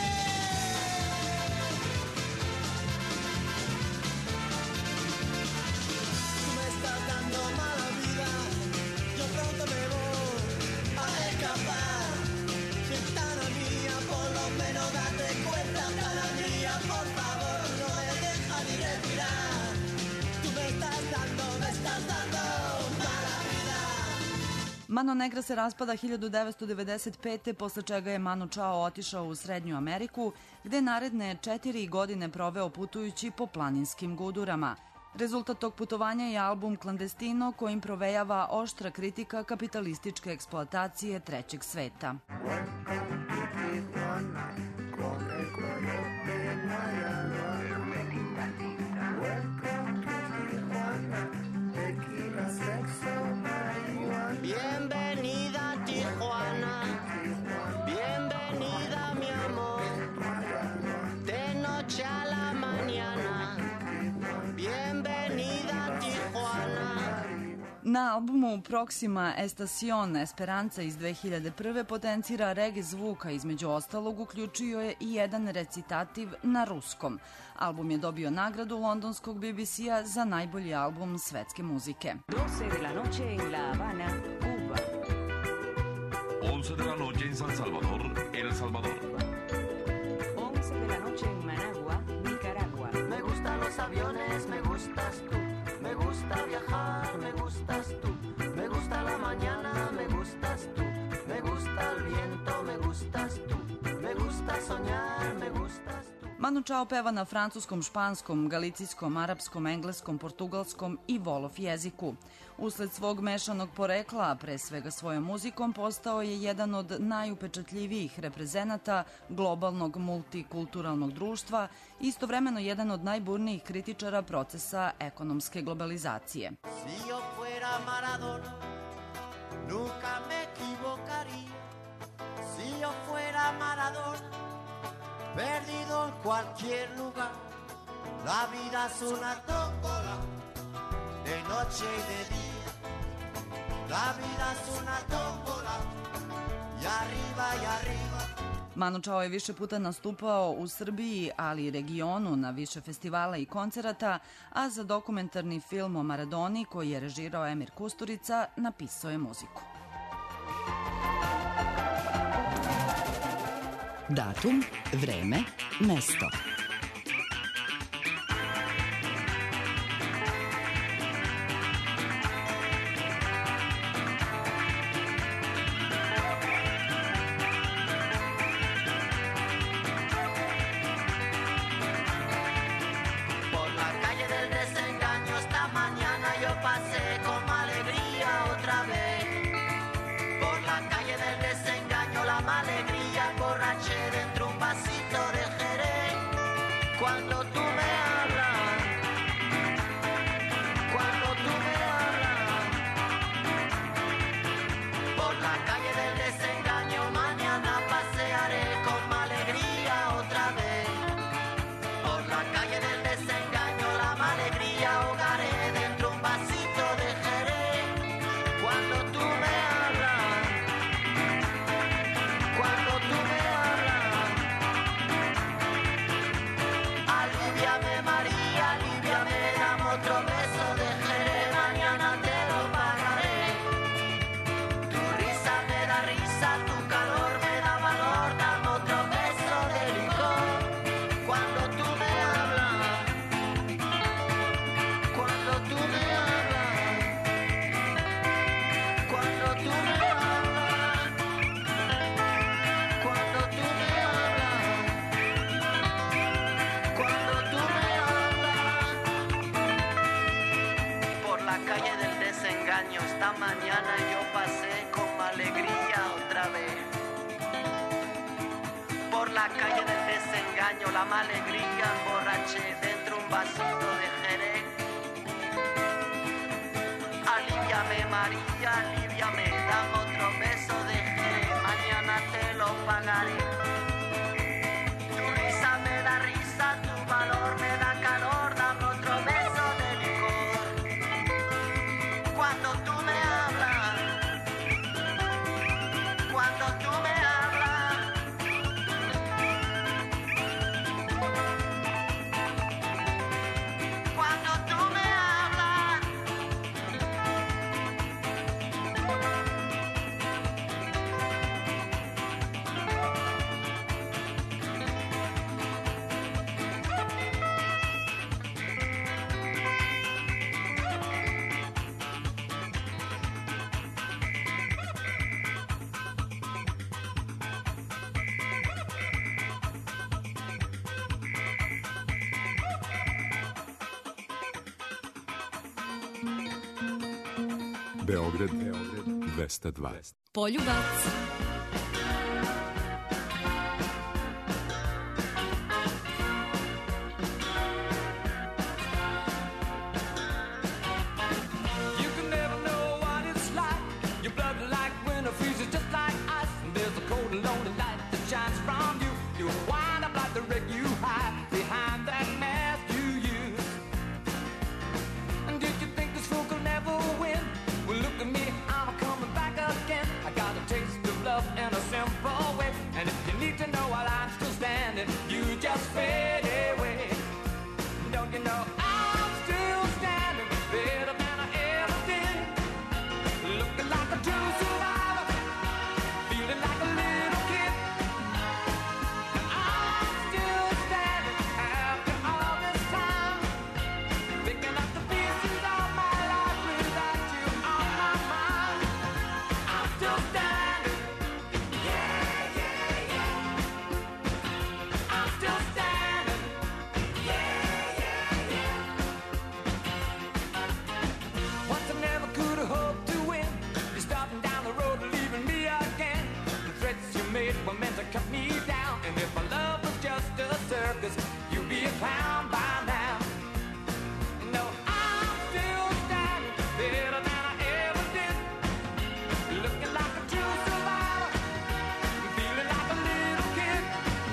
Mano Negra se raspada hiljadu devetsto devedeset pete. posle čega je Manu Chao otišao u Srednju Ameriku, gde naredne četiri godine proveo putujući po planinskim gudurama. Rezultat tog putovanja je album Clandestino, kojim provejava oštra kritika kapitalističke eksploatacije trećeg sveta. Bienvenida Tijuana, bienvenida mi amor, de noche a la mañana, bienvenida Tijuana. Na albumu Proxima Estación Esperanza iz dve hiljade prve. potencira reggae zvuka, između ostalog uključio je i jedan recitativ na ruskom. Album je dobio nagradu londonskog B B C-a za najbolji album svetske muzike. doce de la noche en La Habana, Cuba. once de la noche en San Salvador, El Salvador. once de la noche en Managua, Nicaragua. Me gustan los aviones, me gustas tú, me gusta viajar, me gustas tú, me gusta la mañana, me gustas tú, me gusta el viento, me gustas tú, me gusta soñar, me gustas tú. Manu Chao peva na francuskom, španskom, galicijskom, arapskom, engleskom, portugalskom i wolof jeziku. Usled svog mešanog porekla, a pre svega svojom muzikom, postao je jedan od najupečatljivijih reprezenata globalnog multikulturalnog društva i istovremeno jedan od najburnijih kritičara procesa ekonomske globalizacije. Si yo fuera Maradona, nunca me equivocaría. Si yo fuera Maradona, perdido en cualquier lugar, la vida es una tómbola, de noche y de día, la vida es una tómbola, y arriba y arriba. Manu Chao je više puta nastupao u Srbiji, ali i regionu na više festivala i koncerata, a za dokumentarni film o Maradoni, koji je režirao Emir Kusturica, napisao je muziku. Datum, vreme, mesto. Por la calle del desengaño esta mañana yo pasé con alegría otra vez. Por la calle del desengaño la alegría borraché dentro un vasito de Jerez. engaño. Esta mañana yo pasé con alegría otra vez por la calle del desengaño, la alegría emborraché dentro un vasito de Jerez. Aliviame María, aliviame, dame otro beso de Jerez, mañana te lo pagaré. Tu risa me da risa, tu valor me da calor, dame otro beso de licor. Cuando tú me hablas, cuando tú me hablas, cuando tú me hablas, Beograd, Beograd dvesta dva. Poljubac. You can never know what it's like. Your blood like winter freezes just like ice. And there's a cold and lonely light that shines from you. You wind up like the wreck you hide behind that mask you use. And did you think this fool could never win? Well, look at me, I'm coming back again. I got a taste of love in a simple way. And if you need to know while I'm still standing, you just fade away. Don't you know I'm still standing better than I ever did? Looking like a true survivor, feeling like a little kid. And I'm still standing after all this time, picking up the pieces of my life without you on my mind. I'm still standing, yeah, yeah, yeah. I'm still standing, yeah, yeah, yeah. Once I never could have hoped to win. You're starting down the road, leaving me again. The threats you made were meant to cut me down. And if my love was just a circus, you'd be a clown by now. No, I'm still standing better than I ever did. Looking like a true survivor, feeling like a little kid.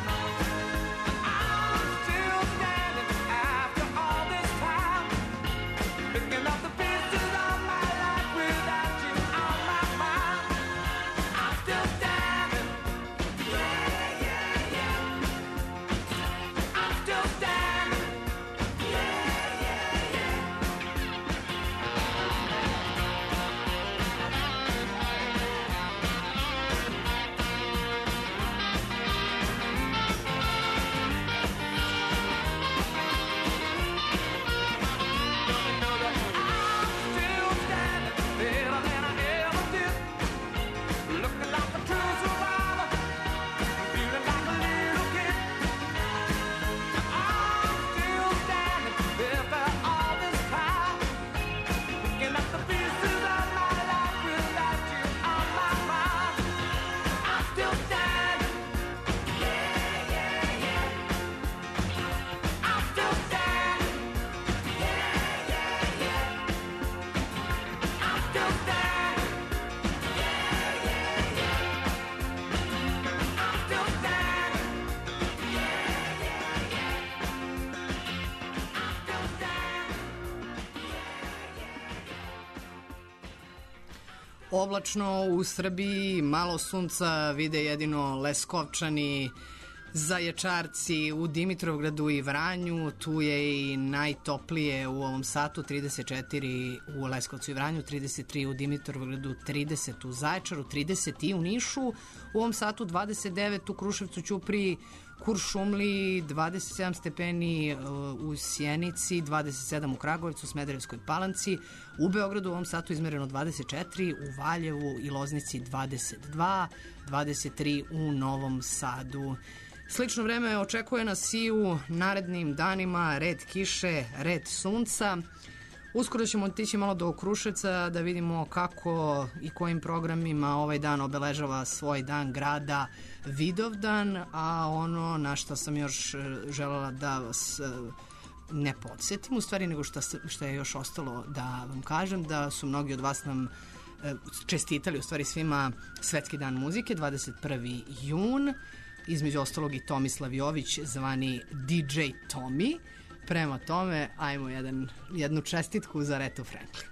I'm still standing after all this time, picking up the pieces of my life without you on my mind. I'm still standing, yeah, yeah, yeah. I'm still standing, yeah, yeah, yeah. Still standing better than I ever did. Looking like a true survivor, feeling like a little kid. I'm still standing after all this time, picking up the pieces of my life without you on my mind. I'm still standing, yeah, yeah, yeah. I'm still standing, yeah, yeah, yeah. I'm still standing, yeah, yeah, yeah. I'm still standing, yeah, yeah, yeah. I'm still standing. Oblačno u Srbiji, malo sunca, vide jedino Leskovčani, Zaječarci, u Dimitrovgradu i Vranju. Tu je i najtoplije u ovom satu, trideset četiri u Leskovcu i Vranju, trideset tri u Dimitrovgradu, trideset u Zaječaru, trideset i u Nišu. U ovom satu dvadeset devet u Kruševcu, Ćupriji, Kuršumliji, dvadeset sedam stepeni u Sjenici, dvadeset sedam u Kragujevcu, Smederevskoj Palanci. U Beogradu u ovom satu izmereno dvadeset četiri, u Valjevu i Loznici dvadeset dva, dvadeset tri u Novom Sadu. Slično vreme očekuje nas i u narednim danima, red kiše, red sunca. Uskoro ćemo otići malo do Kruševca da vidimo kako i kojim programima ovaj dan obeležava svoj dan grada Vidovdan, a ono na što sam još želela da vas ne podsjetim, u stvari nego što, što je još ostalo da vam kažem, da su mnogi od vas nam čestitali u stvari svima Svetski dan muzike, dvadeset prvi jun, između ostalog i Tomislav Jović, zvani D J Tommy. Prema tome, ajmo jedan, jednu čestitku za Arethu Franklin.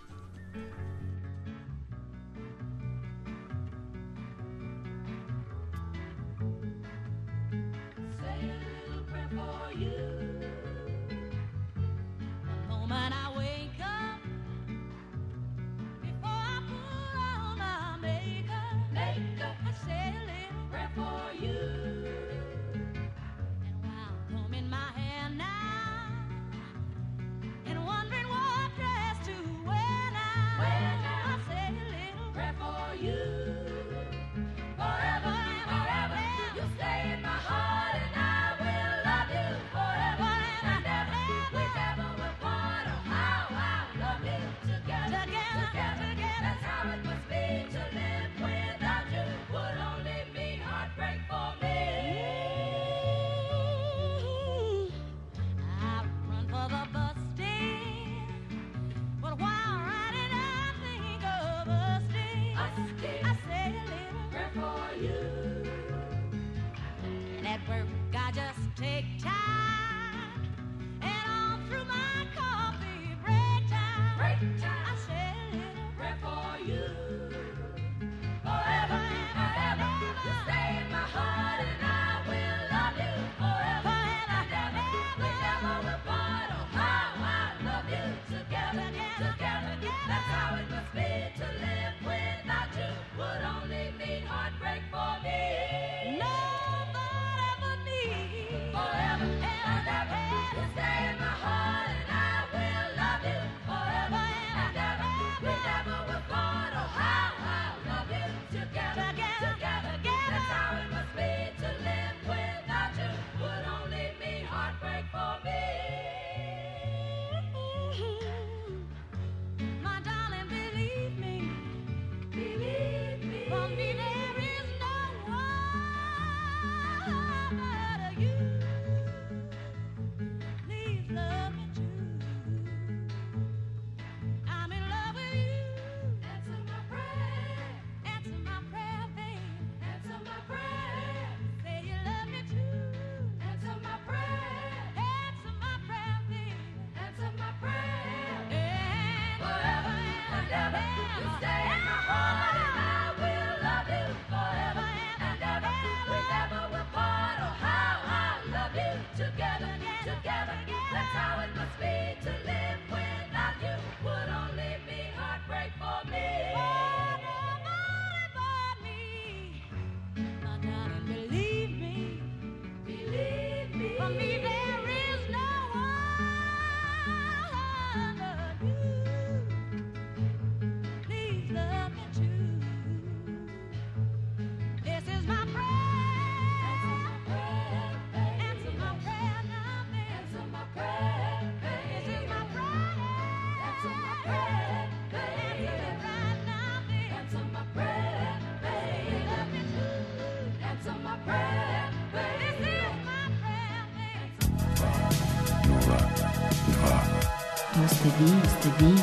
To ste vi, ste vi.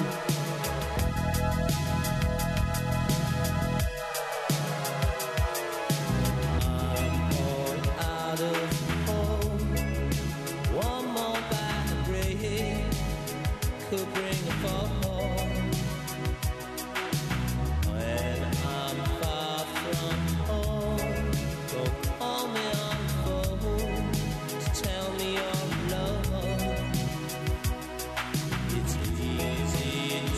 It's easy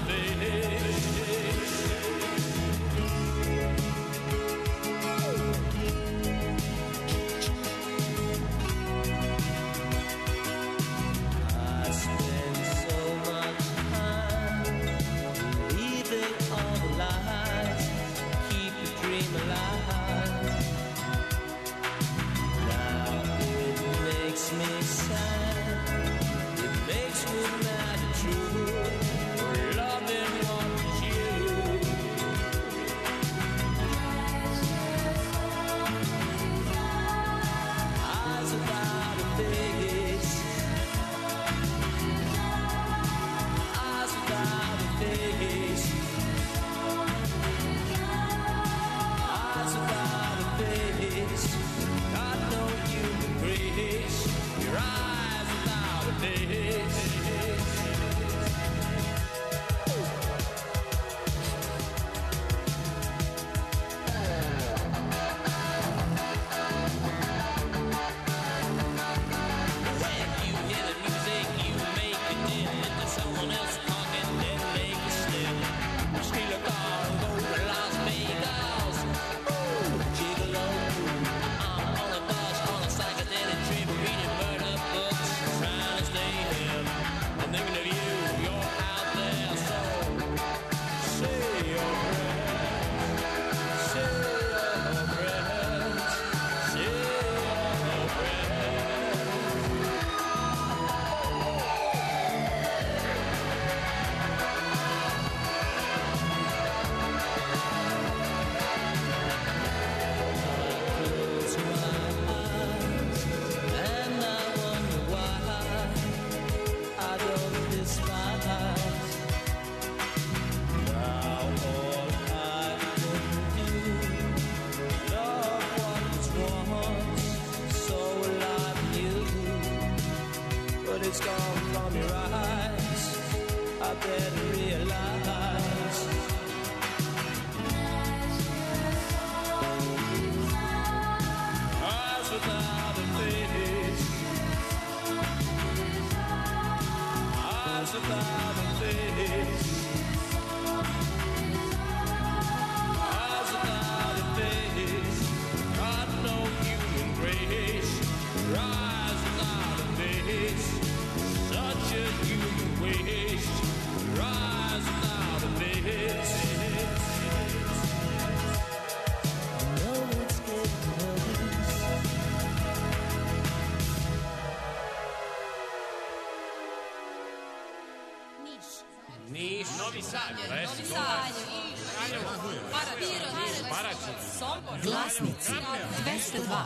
Glasnici dvesta dva.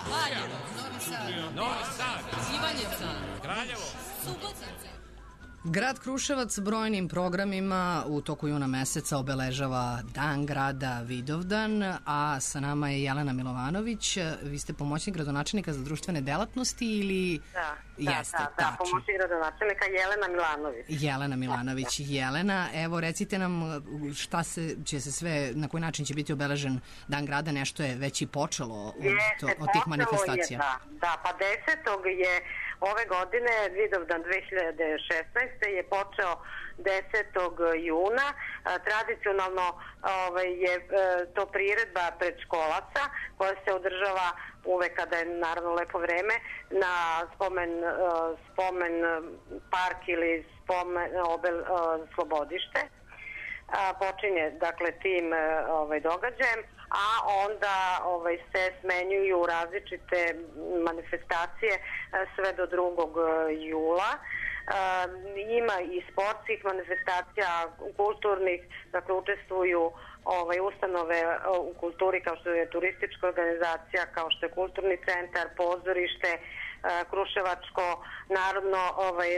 Novi Sad, Ivanjica, Kraljevo, Subotica. Grad Kruševac brojnim programima u toku juna meseca obeležava Dan grada Vidovdan, a sa nama je Jelena Milovanović. Vi ste pomoćnik gradonačelnika za društvene delatnosti ili... Da, Jeste, da, da, da, pomoćnik gradonačelnika Jelena Milanović. Jelena Milanović. Jelena, evo recite nam šta se, će se sve, na koji način će biti obeležen Dan grada, nešto je već i počelo od, Jeste, to, od tih manifestacija. Je, da, da, pa desetog je ove godine, Vidovdan dve hiljade šesnaeste je počeo desetog juna. Tradicionalno ovaj, je to priredba predškolaca koja se održava uvek kada je naravno lepo vreme na spomen, spomen park ili spomen obel, slobodište. Počinje dakle tim ovaj, događajem, a onda ovaj, se smenjuju različite manifestacije sve do drugog jula. Ima i sportskih manifestacija, kulturnih, dakle učestvuju ovaj, ustanove u kulturi kao što je turistička organizacija, kao što je kulturni centar, pozorište, Kruševačko narodno ovaj,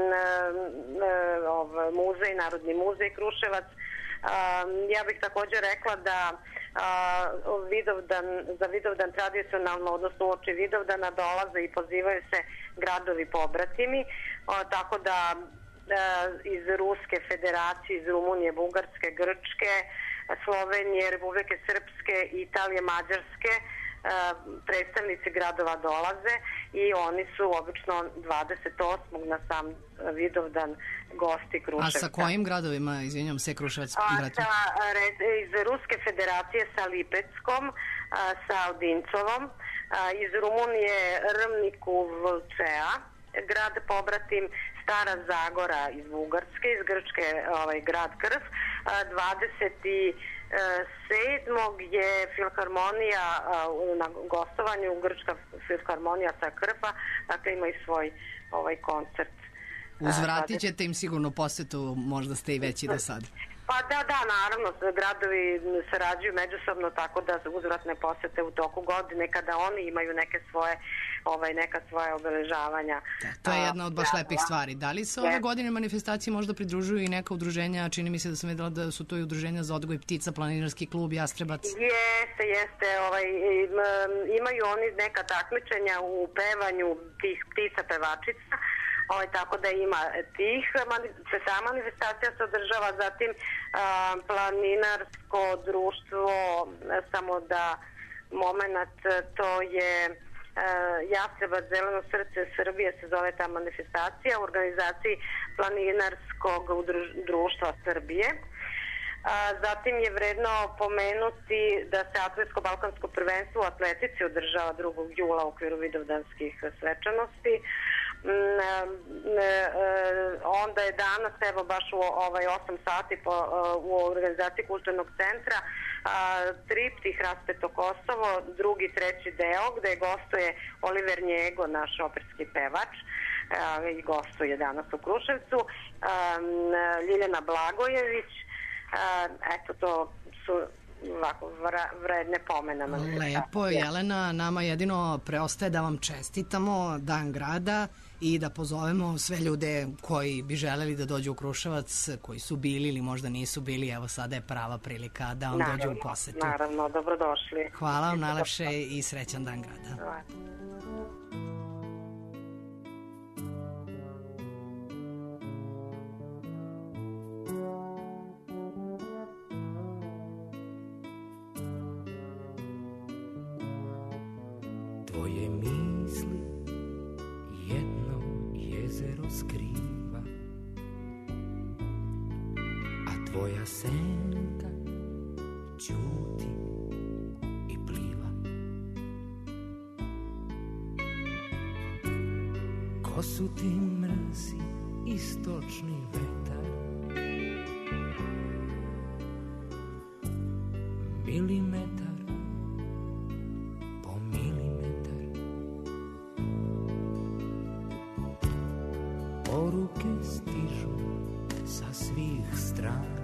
ovaj, muzej, Narodni muzej Kruševac. Ja bih također rekla da Vidovdan, za Vidovdan tradicionalno, odnosno uoči Vidovdana dolaze i pozivaju se gradovi pobratimi, tako da iz Ruske federacije, iz Rumunije, Bugarske, Grčke, Slovenije, Republike Srpske, Italije, Mađarske predstavnici gradova dolaze i oni su obično dvadeset osmog na sam Vidovdan gosti Kruševca. A sa kojim gradovima, izvinjam se, Kruševac? A, sa, iz Ruske federacije sa Lipeckom, a, sa Odincovom, a, iz Rumunije Rmnikov-Čea, grad pobratim Stara Zagora iz Bugarske, iz Grčke ovaj, grad Krf, dvadeset sedmog je Filharmonija na gostovanju, Grčka Filharmonija sa Krfa, dakle ima i svoj ovaj koncert. Uzvratit ćete im sigurno posetu, možda ste i veći do sada. Pa da, da, naravno, gradovi sarađuju međusobno, tako da uzvratne posete u toku godine kada oni imaju neke svoje, ovaj, neka svoje obeležavanja. Da, to je jedna od baš lepih stvari. Da li se ove godine manifestacije možda pridružuju i neka udruženja, čini mi se da sam videla da su to i udruženja za odgoj ptica, Planinarski klub, Jastrebac? Jeste, jeste, ovaj, imaju oni neka takmičenja u pevanju tih ptica pevačica, Ovaj, tako da ima tih, ta manifestacija se održava, zatim a, planinarsko društvo, samo da moment, to je a, Jastrebac Zeleno srce Srbije se zove ta manifestacija u organizaciji Planinarskog društva Srbije. A, zatim je vredno pomenuti da se atletsko-balkansko prvenstvo u atletici održava drugog jula u okviru vidovdanskih svečanosti. Onda je danas, evo baš u ovaj osam sati po, u organizaciji Kulturnog centra triptih Raspeto Kosovo, drugi, treći deo, gde gostuje Oliver Njego, naš operski pevač, i gostuje danas u Kruševcu, Ljiljana Blagojević, eto to su ovako vredne pomena. Lepo, Jelena, nama jedino preostaje da vam čestitamo Dan grada i da pozovemo sve ljude koji bi želeli da dođu u Kruševac, koji su bili ili možda nisu bili, evo sada je prava prilika da vam naravno, dođu u posetu. Naravno, dobrodošli. Hvala vam najlepše i srećan Dan grada. Hvala. Tvoje misli jedno jezero skriva, a tvoja senka ćuti i pliva. Ko su ti mrzi istočni vetar, milimetar poruke stižu sa svih strana,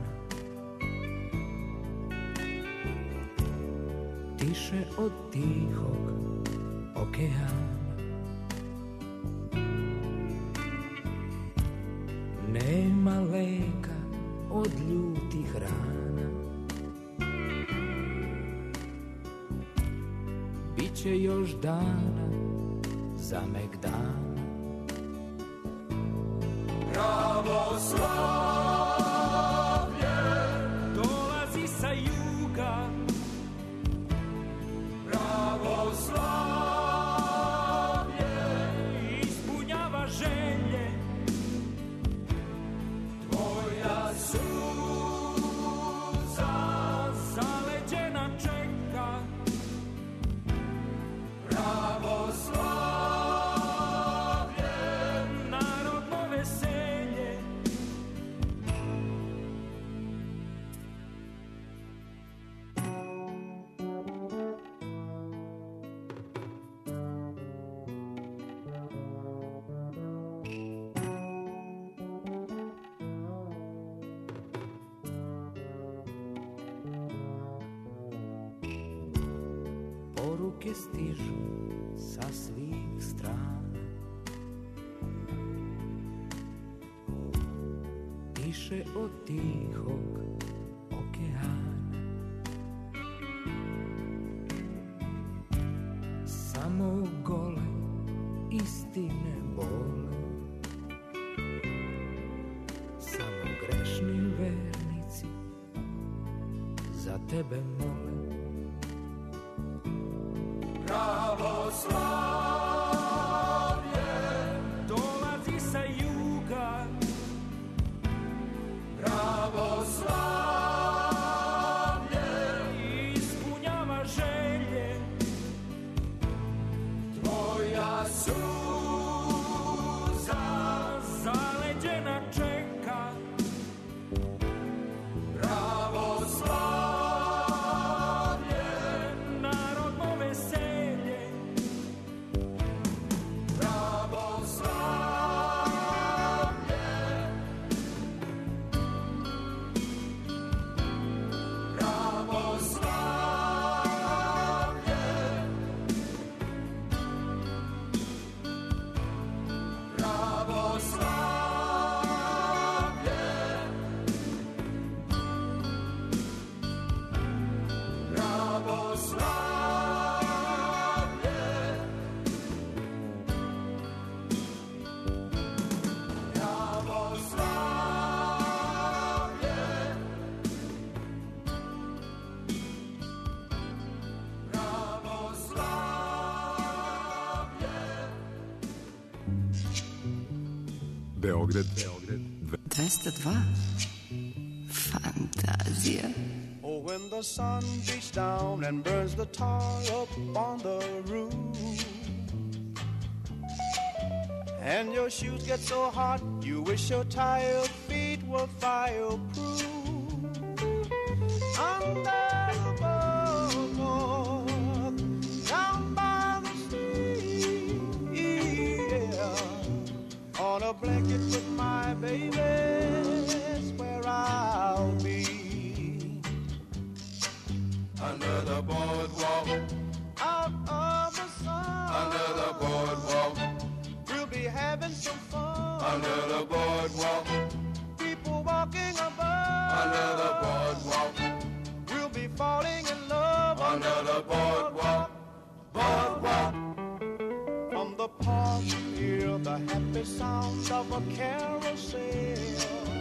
tiše od tihog okeana. Nema leka od ljutih rana, biće još dana za Megdana. Pravoslavlje dolazi sa juga, pravoslavlje ispunjava želje, tvoja suza zaleđena čeka, pravoslavlje poruke stižu sa svih strana, tiše od tihog okeana. Samo gole istine bole, samo grešni vernici za tebe mole. Pravoslavlje Beograd dvesta dva. Fantazija. Oh, when the sun beats down and burns the tar up on the roof, and your shoes get so hot you wish your tired feet were fireproof. Under the boardwalk, down by the sea, yeah, on a blanket with my baby, that's where I'll be. Under the boardwalk, out of the sun. Under the boardwalk, we'll be having some fun. Under the boardwalk, people walking above. Under the boardwalk, we'll be falling in love. Under the boardwalk, boardwalk. From the park, hear the happy sound of a carousel.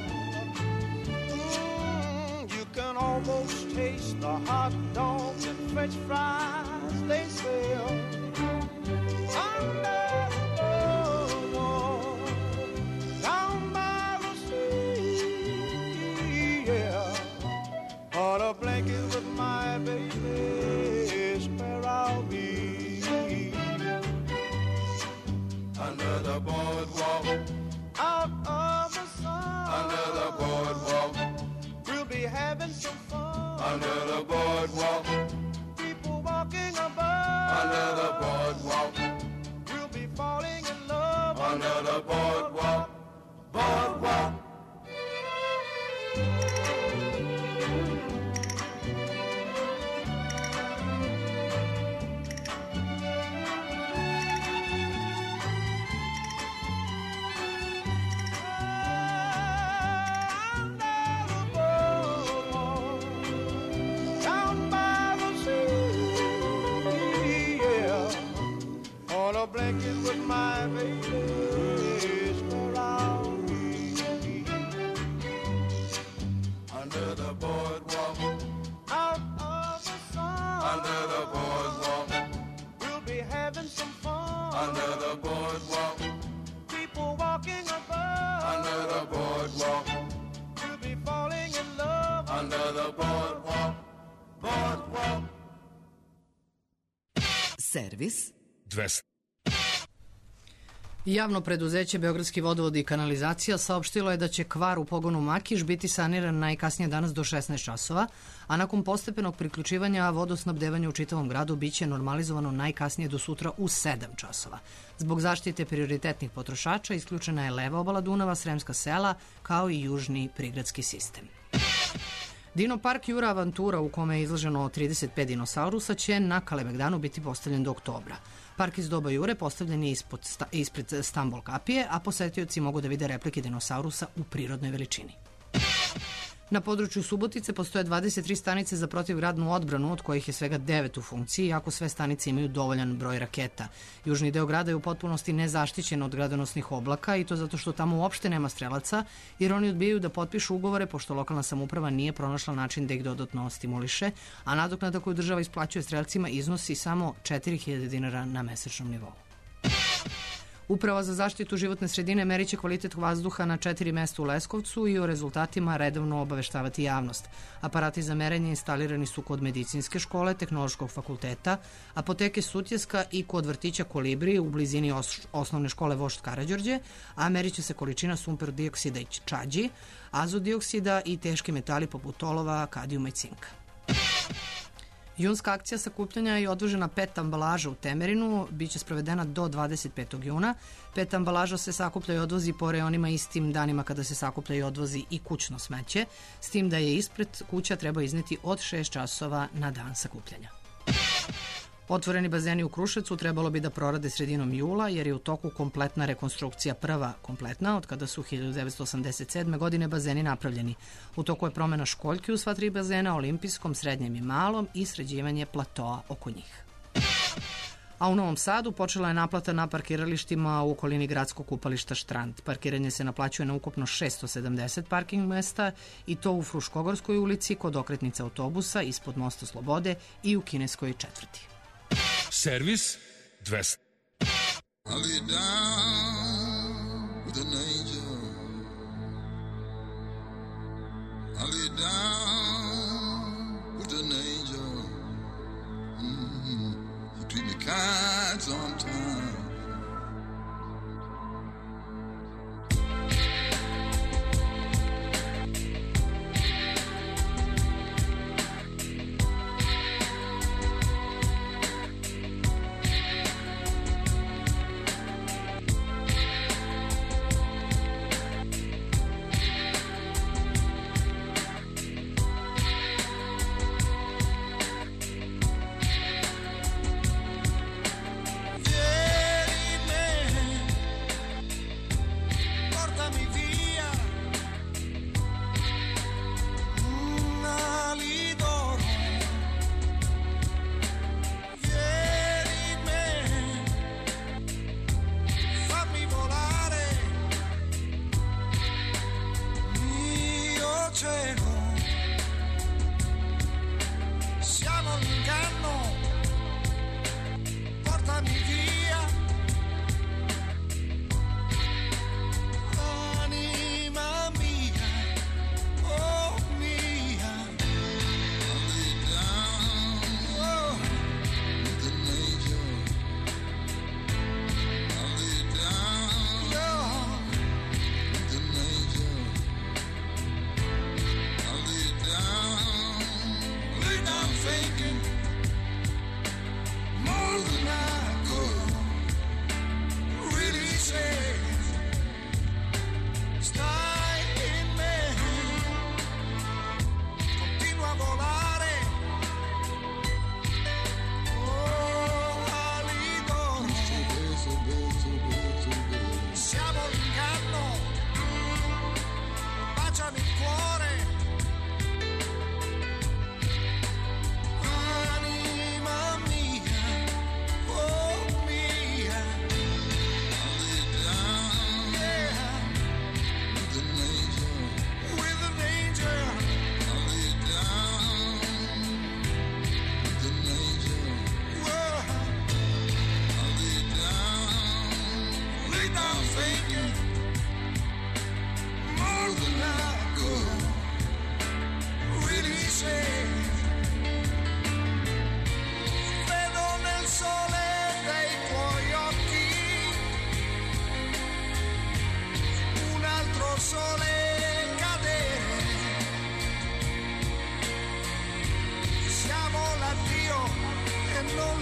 Can almost taste the hot dogs and French fries they sell. Under the boardwalk, down by the sea, yeah, on a blanket with my baby is where I'll be. Under the boardwalk, out of the sun. Under the boardwalk, be having some fun. Under the boardwalk, people walking above. Under the boardwalk, we'll be falling in love. Under the boardwalk, boardwalk. Blanket with my baby is where I'll be. Under the boardwalk, out of the sun. Under the boardwalk, we'll be having some fun. Under the boardwalk, people walking above. Under the boardwalk, we'll be falling in love. Under the boardwalk, boardwalk. Servis dvesta. Javno preduzeće Beogradski vodovod i kanalizacija saopštilo je da će kvar u pogonu Makiš biti saniran najkasnije danas do šesnaest časova, a nakon postepenog priključivanja vodosnabdevanja u čitavom gradu biće normalizovano najkasnije do sutra u sedam časova. Zbog zaštite prioritetnih potrošača isključena je leva obala Dunava, Sremska sela, kao i južni prigradski sistem. Dino park Jura Avantura, u kome je izloženo trideset pet dinosaurusa, će na Kalemegdanu biti postavljen do oktobra. Park iz doba Jure postavljen je ispod sta, ispred Stambol kapije, a posetioci mogu da vide replike dinosaurusa u prirodnoj veličini. Na području Subotice postoje dvadeset tri stanice za protivgradnu odbranu, od kojih je svega devet u funkciji, iako sve stanice imaju dovoljan broj raketa. Južni deo grada je u potpunosti nezaštićen od gradonosnih oblaka, i to zato što tamo uopšte nema strelaca, jer oni odbijaju da potpišu ugovore, pošto lokalna samouprava nije pronašla način da ih dodatno stimuliše, a nadoknada koju država isplaćuje strelcima iznosi samo četiri hiljade dinara na mesečnom nivou. Uprava za zaštitu životne sredine meriće kvalitet vazduha na četiri mesta u Leskovcu i o rezultatima redovno obaveštavati javnost. Aparati za merenje instalirani su kod medicinske škole, Tehnološkog fakulteta, apoteke Sutjeska i kod vrtića Kolibri u blizini os osnovne škole Vožd Karađorđe, a meriće se količina sumpor-dioksida i čađi, azot-dioksida i teški metali poput olova, kadijuma i cinka. Junska akcija sakupljanja i odvožena pet ambalaža u Temerinu biće sprovedena do dvadeset petog juna. Pet ambalaža se sakuplja i odvozi po reonima istim danima kada se sakuplja i odvozi i kućno smeće, s tim da je ispred kuća treba izneti od šest časova na dan sakupljanja. Otvoreni bazeni u Kruševcu trebalo bi da prorade sredinom jula, jer je u toku kompletna rekonstrukcija, prva kompletna od kada su hiljadu devetsto osamdeset sedme. godine bazeni napravljeni. U toku je promena školjki u sva tri bazena, olimpijskom, srednjem i malom, i sređivanje platoa oko njih. A u Novom Sadu počela je naplata na parkiralištima u okolini gradskog kupališta Štrand. Parkiranje se naplaćuje na ukupno šesto sedamdeset parking mesta, i to u Fruškogorskoj ulici, kod okretnice autobusa, ispod mosta Slobode i u Kineskoj četvrti. Servis dvesta. I'll lay down with an angel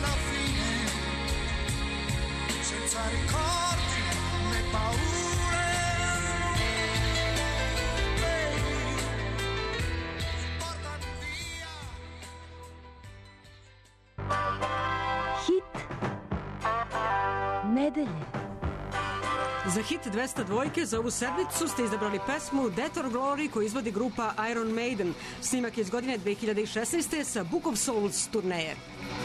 alla fine, senza ricordi né paure. Baby, portami via. Hit nedelje. Za hit dvesta dvojke za ovu sedmicu ste izabrali pesmu Death or Glory koju izvodi grupa Iron Maiden. Snimak je iz godine dve hiljade šesnaeste. sa Book of Souls turneje.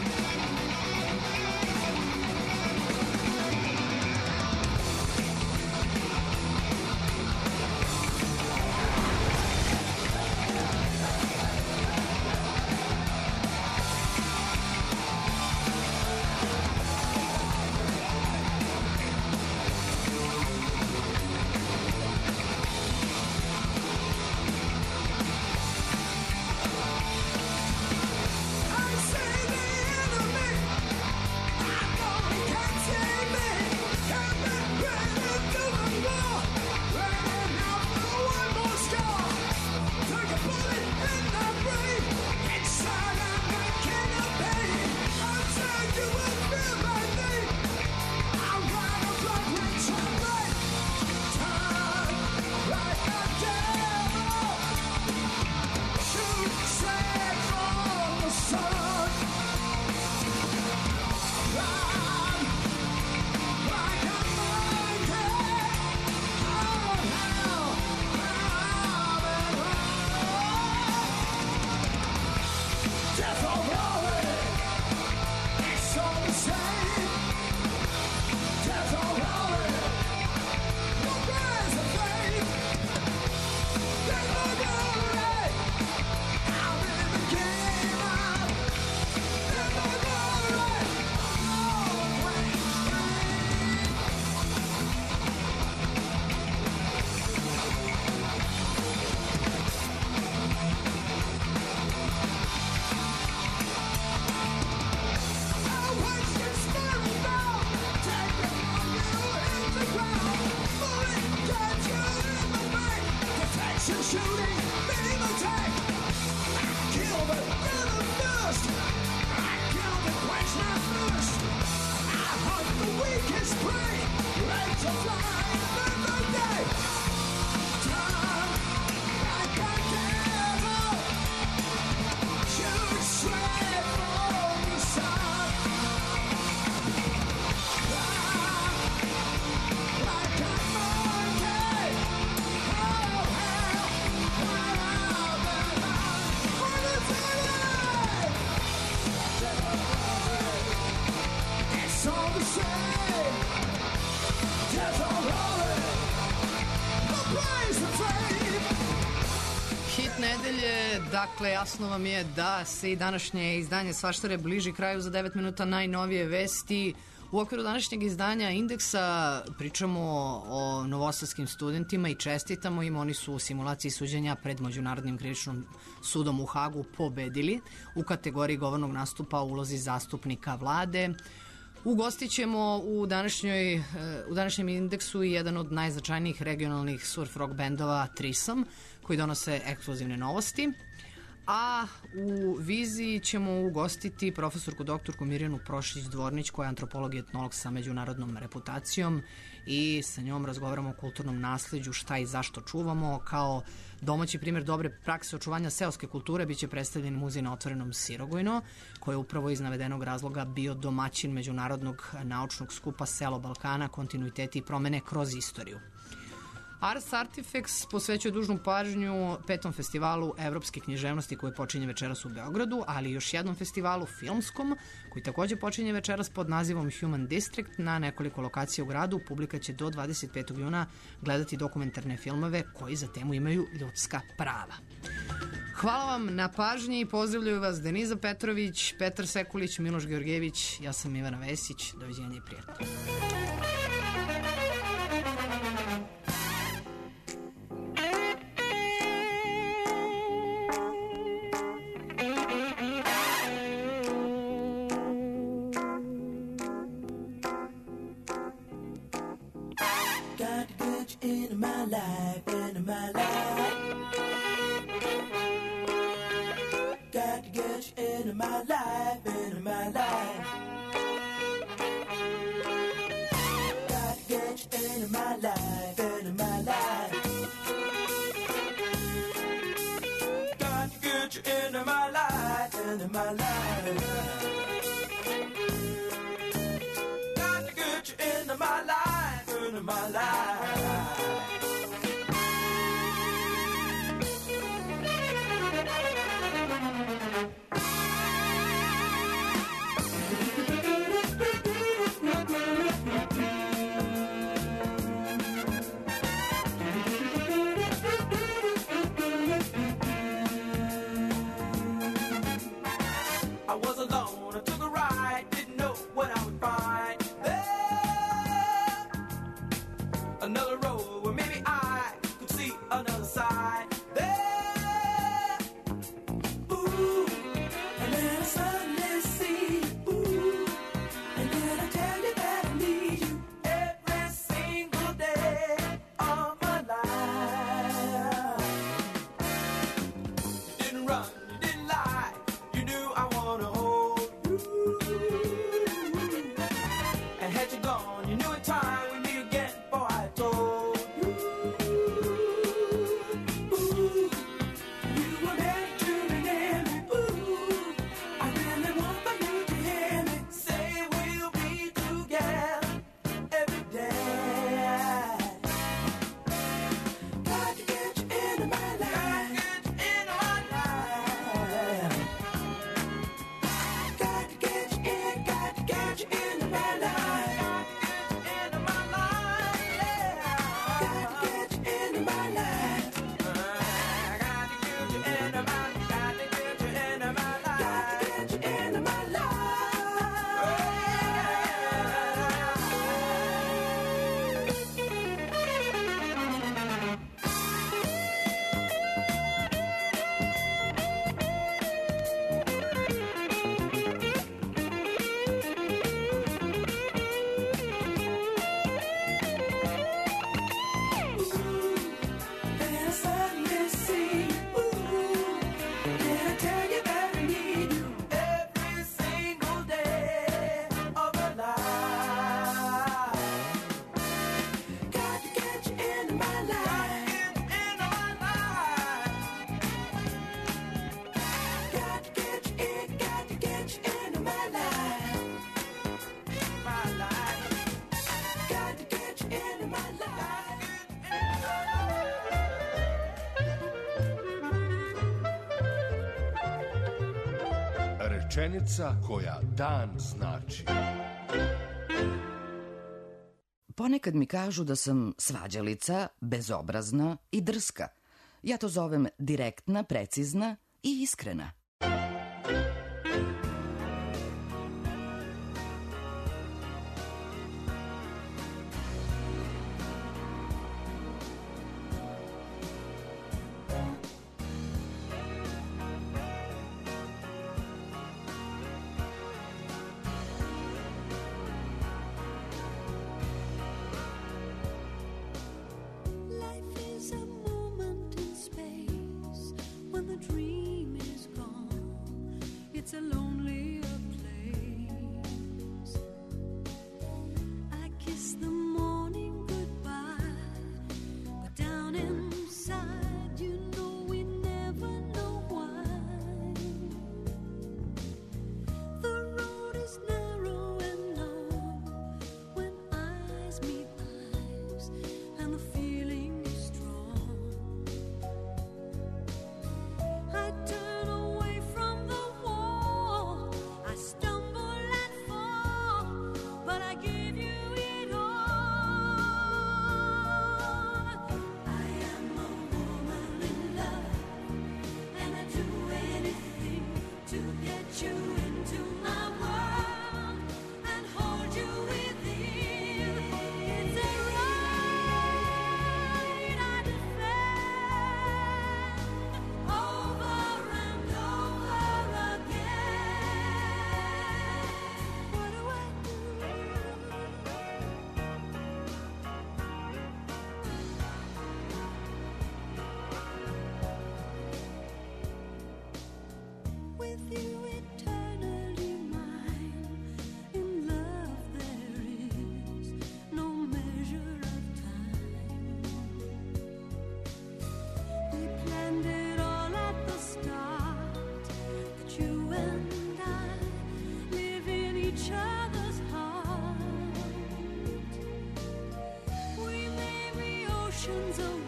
Dakle, jasno vam je da se i današnje izdanje Svaštare bliži kraju. Za devet minuta najnovije vesti. U okviru današnjeg izdanja Indeksa pričamo o novosadskim studentima i čestitamo im. Oni su u simulaciji suđenja pred Međunarodnim krivičnim sudom u Hagu pobedili u kategoriji govornog nastupa u ulozi zastupnika vlade. Ugostit ćemo u, današnjoj, u današnjem Indeksu i jedan od najznačajnijih regionalnih surf rock bendova Trisom, koji donose ekskluzivne novosti. A u viziji ćemo ugostiti profesorku doktorku Mirjanu Prošić-Dvornić, koja je antropolog i etnolog sa međunarodnom reputacijom, i sa njom razgovaramo o kulturnom nasleđu, šta i zašto čuvamo. Kao domaći primjer dobre prakse očuvanja seoske kulture biće predstavljen muzej na otvorenom Sirogojno, koji je upravo iz navedenog razloga bio domaćin međunarodnog naučnog skupa Selo Balkana, kontinuiteti i promene kroz istoriju. Ars Artifacts posvećuje dužnu pažnju petom festivalu evropske književnosti koji počinje večeras u Beogradu, ali i još jednom festivalu filmskom koji takođe počinje večeras pod nazivom Human District. Na nekoliko lokacija u gradu publika će do dvadeset petog juna gledati dokumentarne filmove koji za temu imaju ljudska prava. Hvala vam na pažnji i pozdravljaju vas Deniza Petrović, Petar Sekulić, Miloš Georgijević, ja sam Ivana Vesić. Doviđenja i prijatno. Into my life, into my life. Got to get you into my life, into my life. get you into my life, into my life. Got to get you into my life, into my life. I was alone, I took a ride, didn't know what I would find there. Another road where maybe I could see another side there. Ooh, and then I suddenly see, ooh, and then I tell you that I need you every single day of my life. You didn't run, you didn't lie, you knew I wanna hold you. And had you gone, you knew in time we'd meet again, boy, I told you. Ooh, you were meant to be near me. Ooh, I really want for you to hear me say we'll be together every day. Got to get you into my life. Got to get you into my life. Got to get you in, got to get you into my life. Into my life, yeah. Got to get you into my life. Got to get you into my, got to get you into my life. Got to get you into my life. Then I suddenly see, ooh, then I tell you that I need you every single day of my life. Got to get you into my life. Got to get you in, got to get you into my life. My life. Got to get you into my life. Rečenica koja dan znači. Ponekad mi kažu da sam svađalica, bezobrazna i drska. Ja to zovem direktna, precizna i iskrena. Life is a moment in space when the dream is gone. oceans away.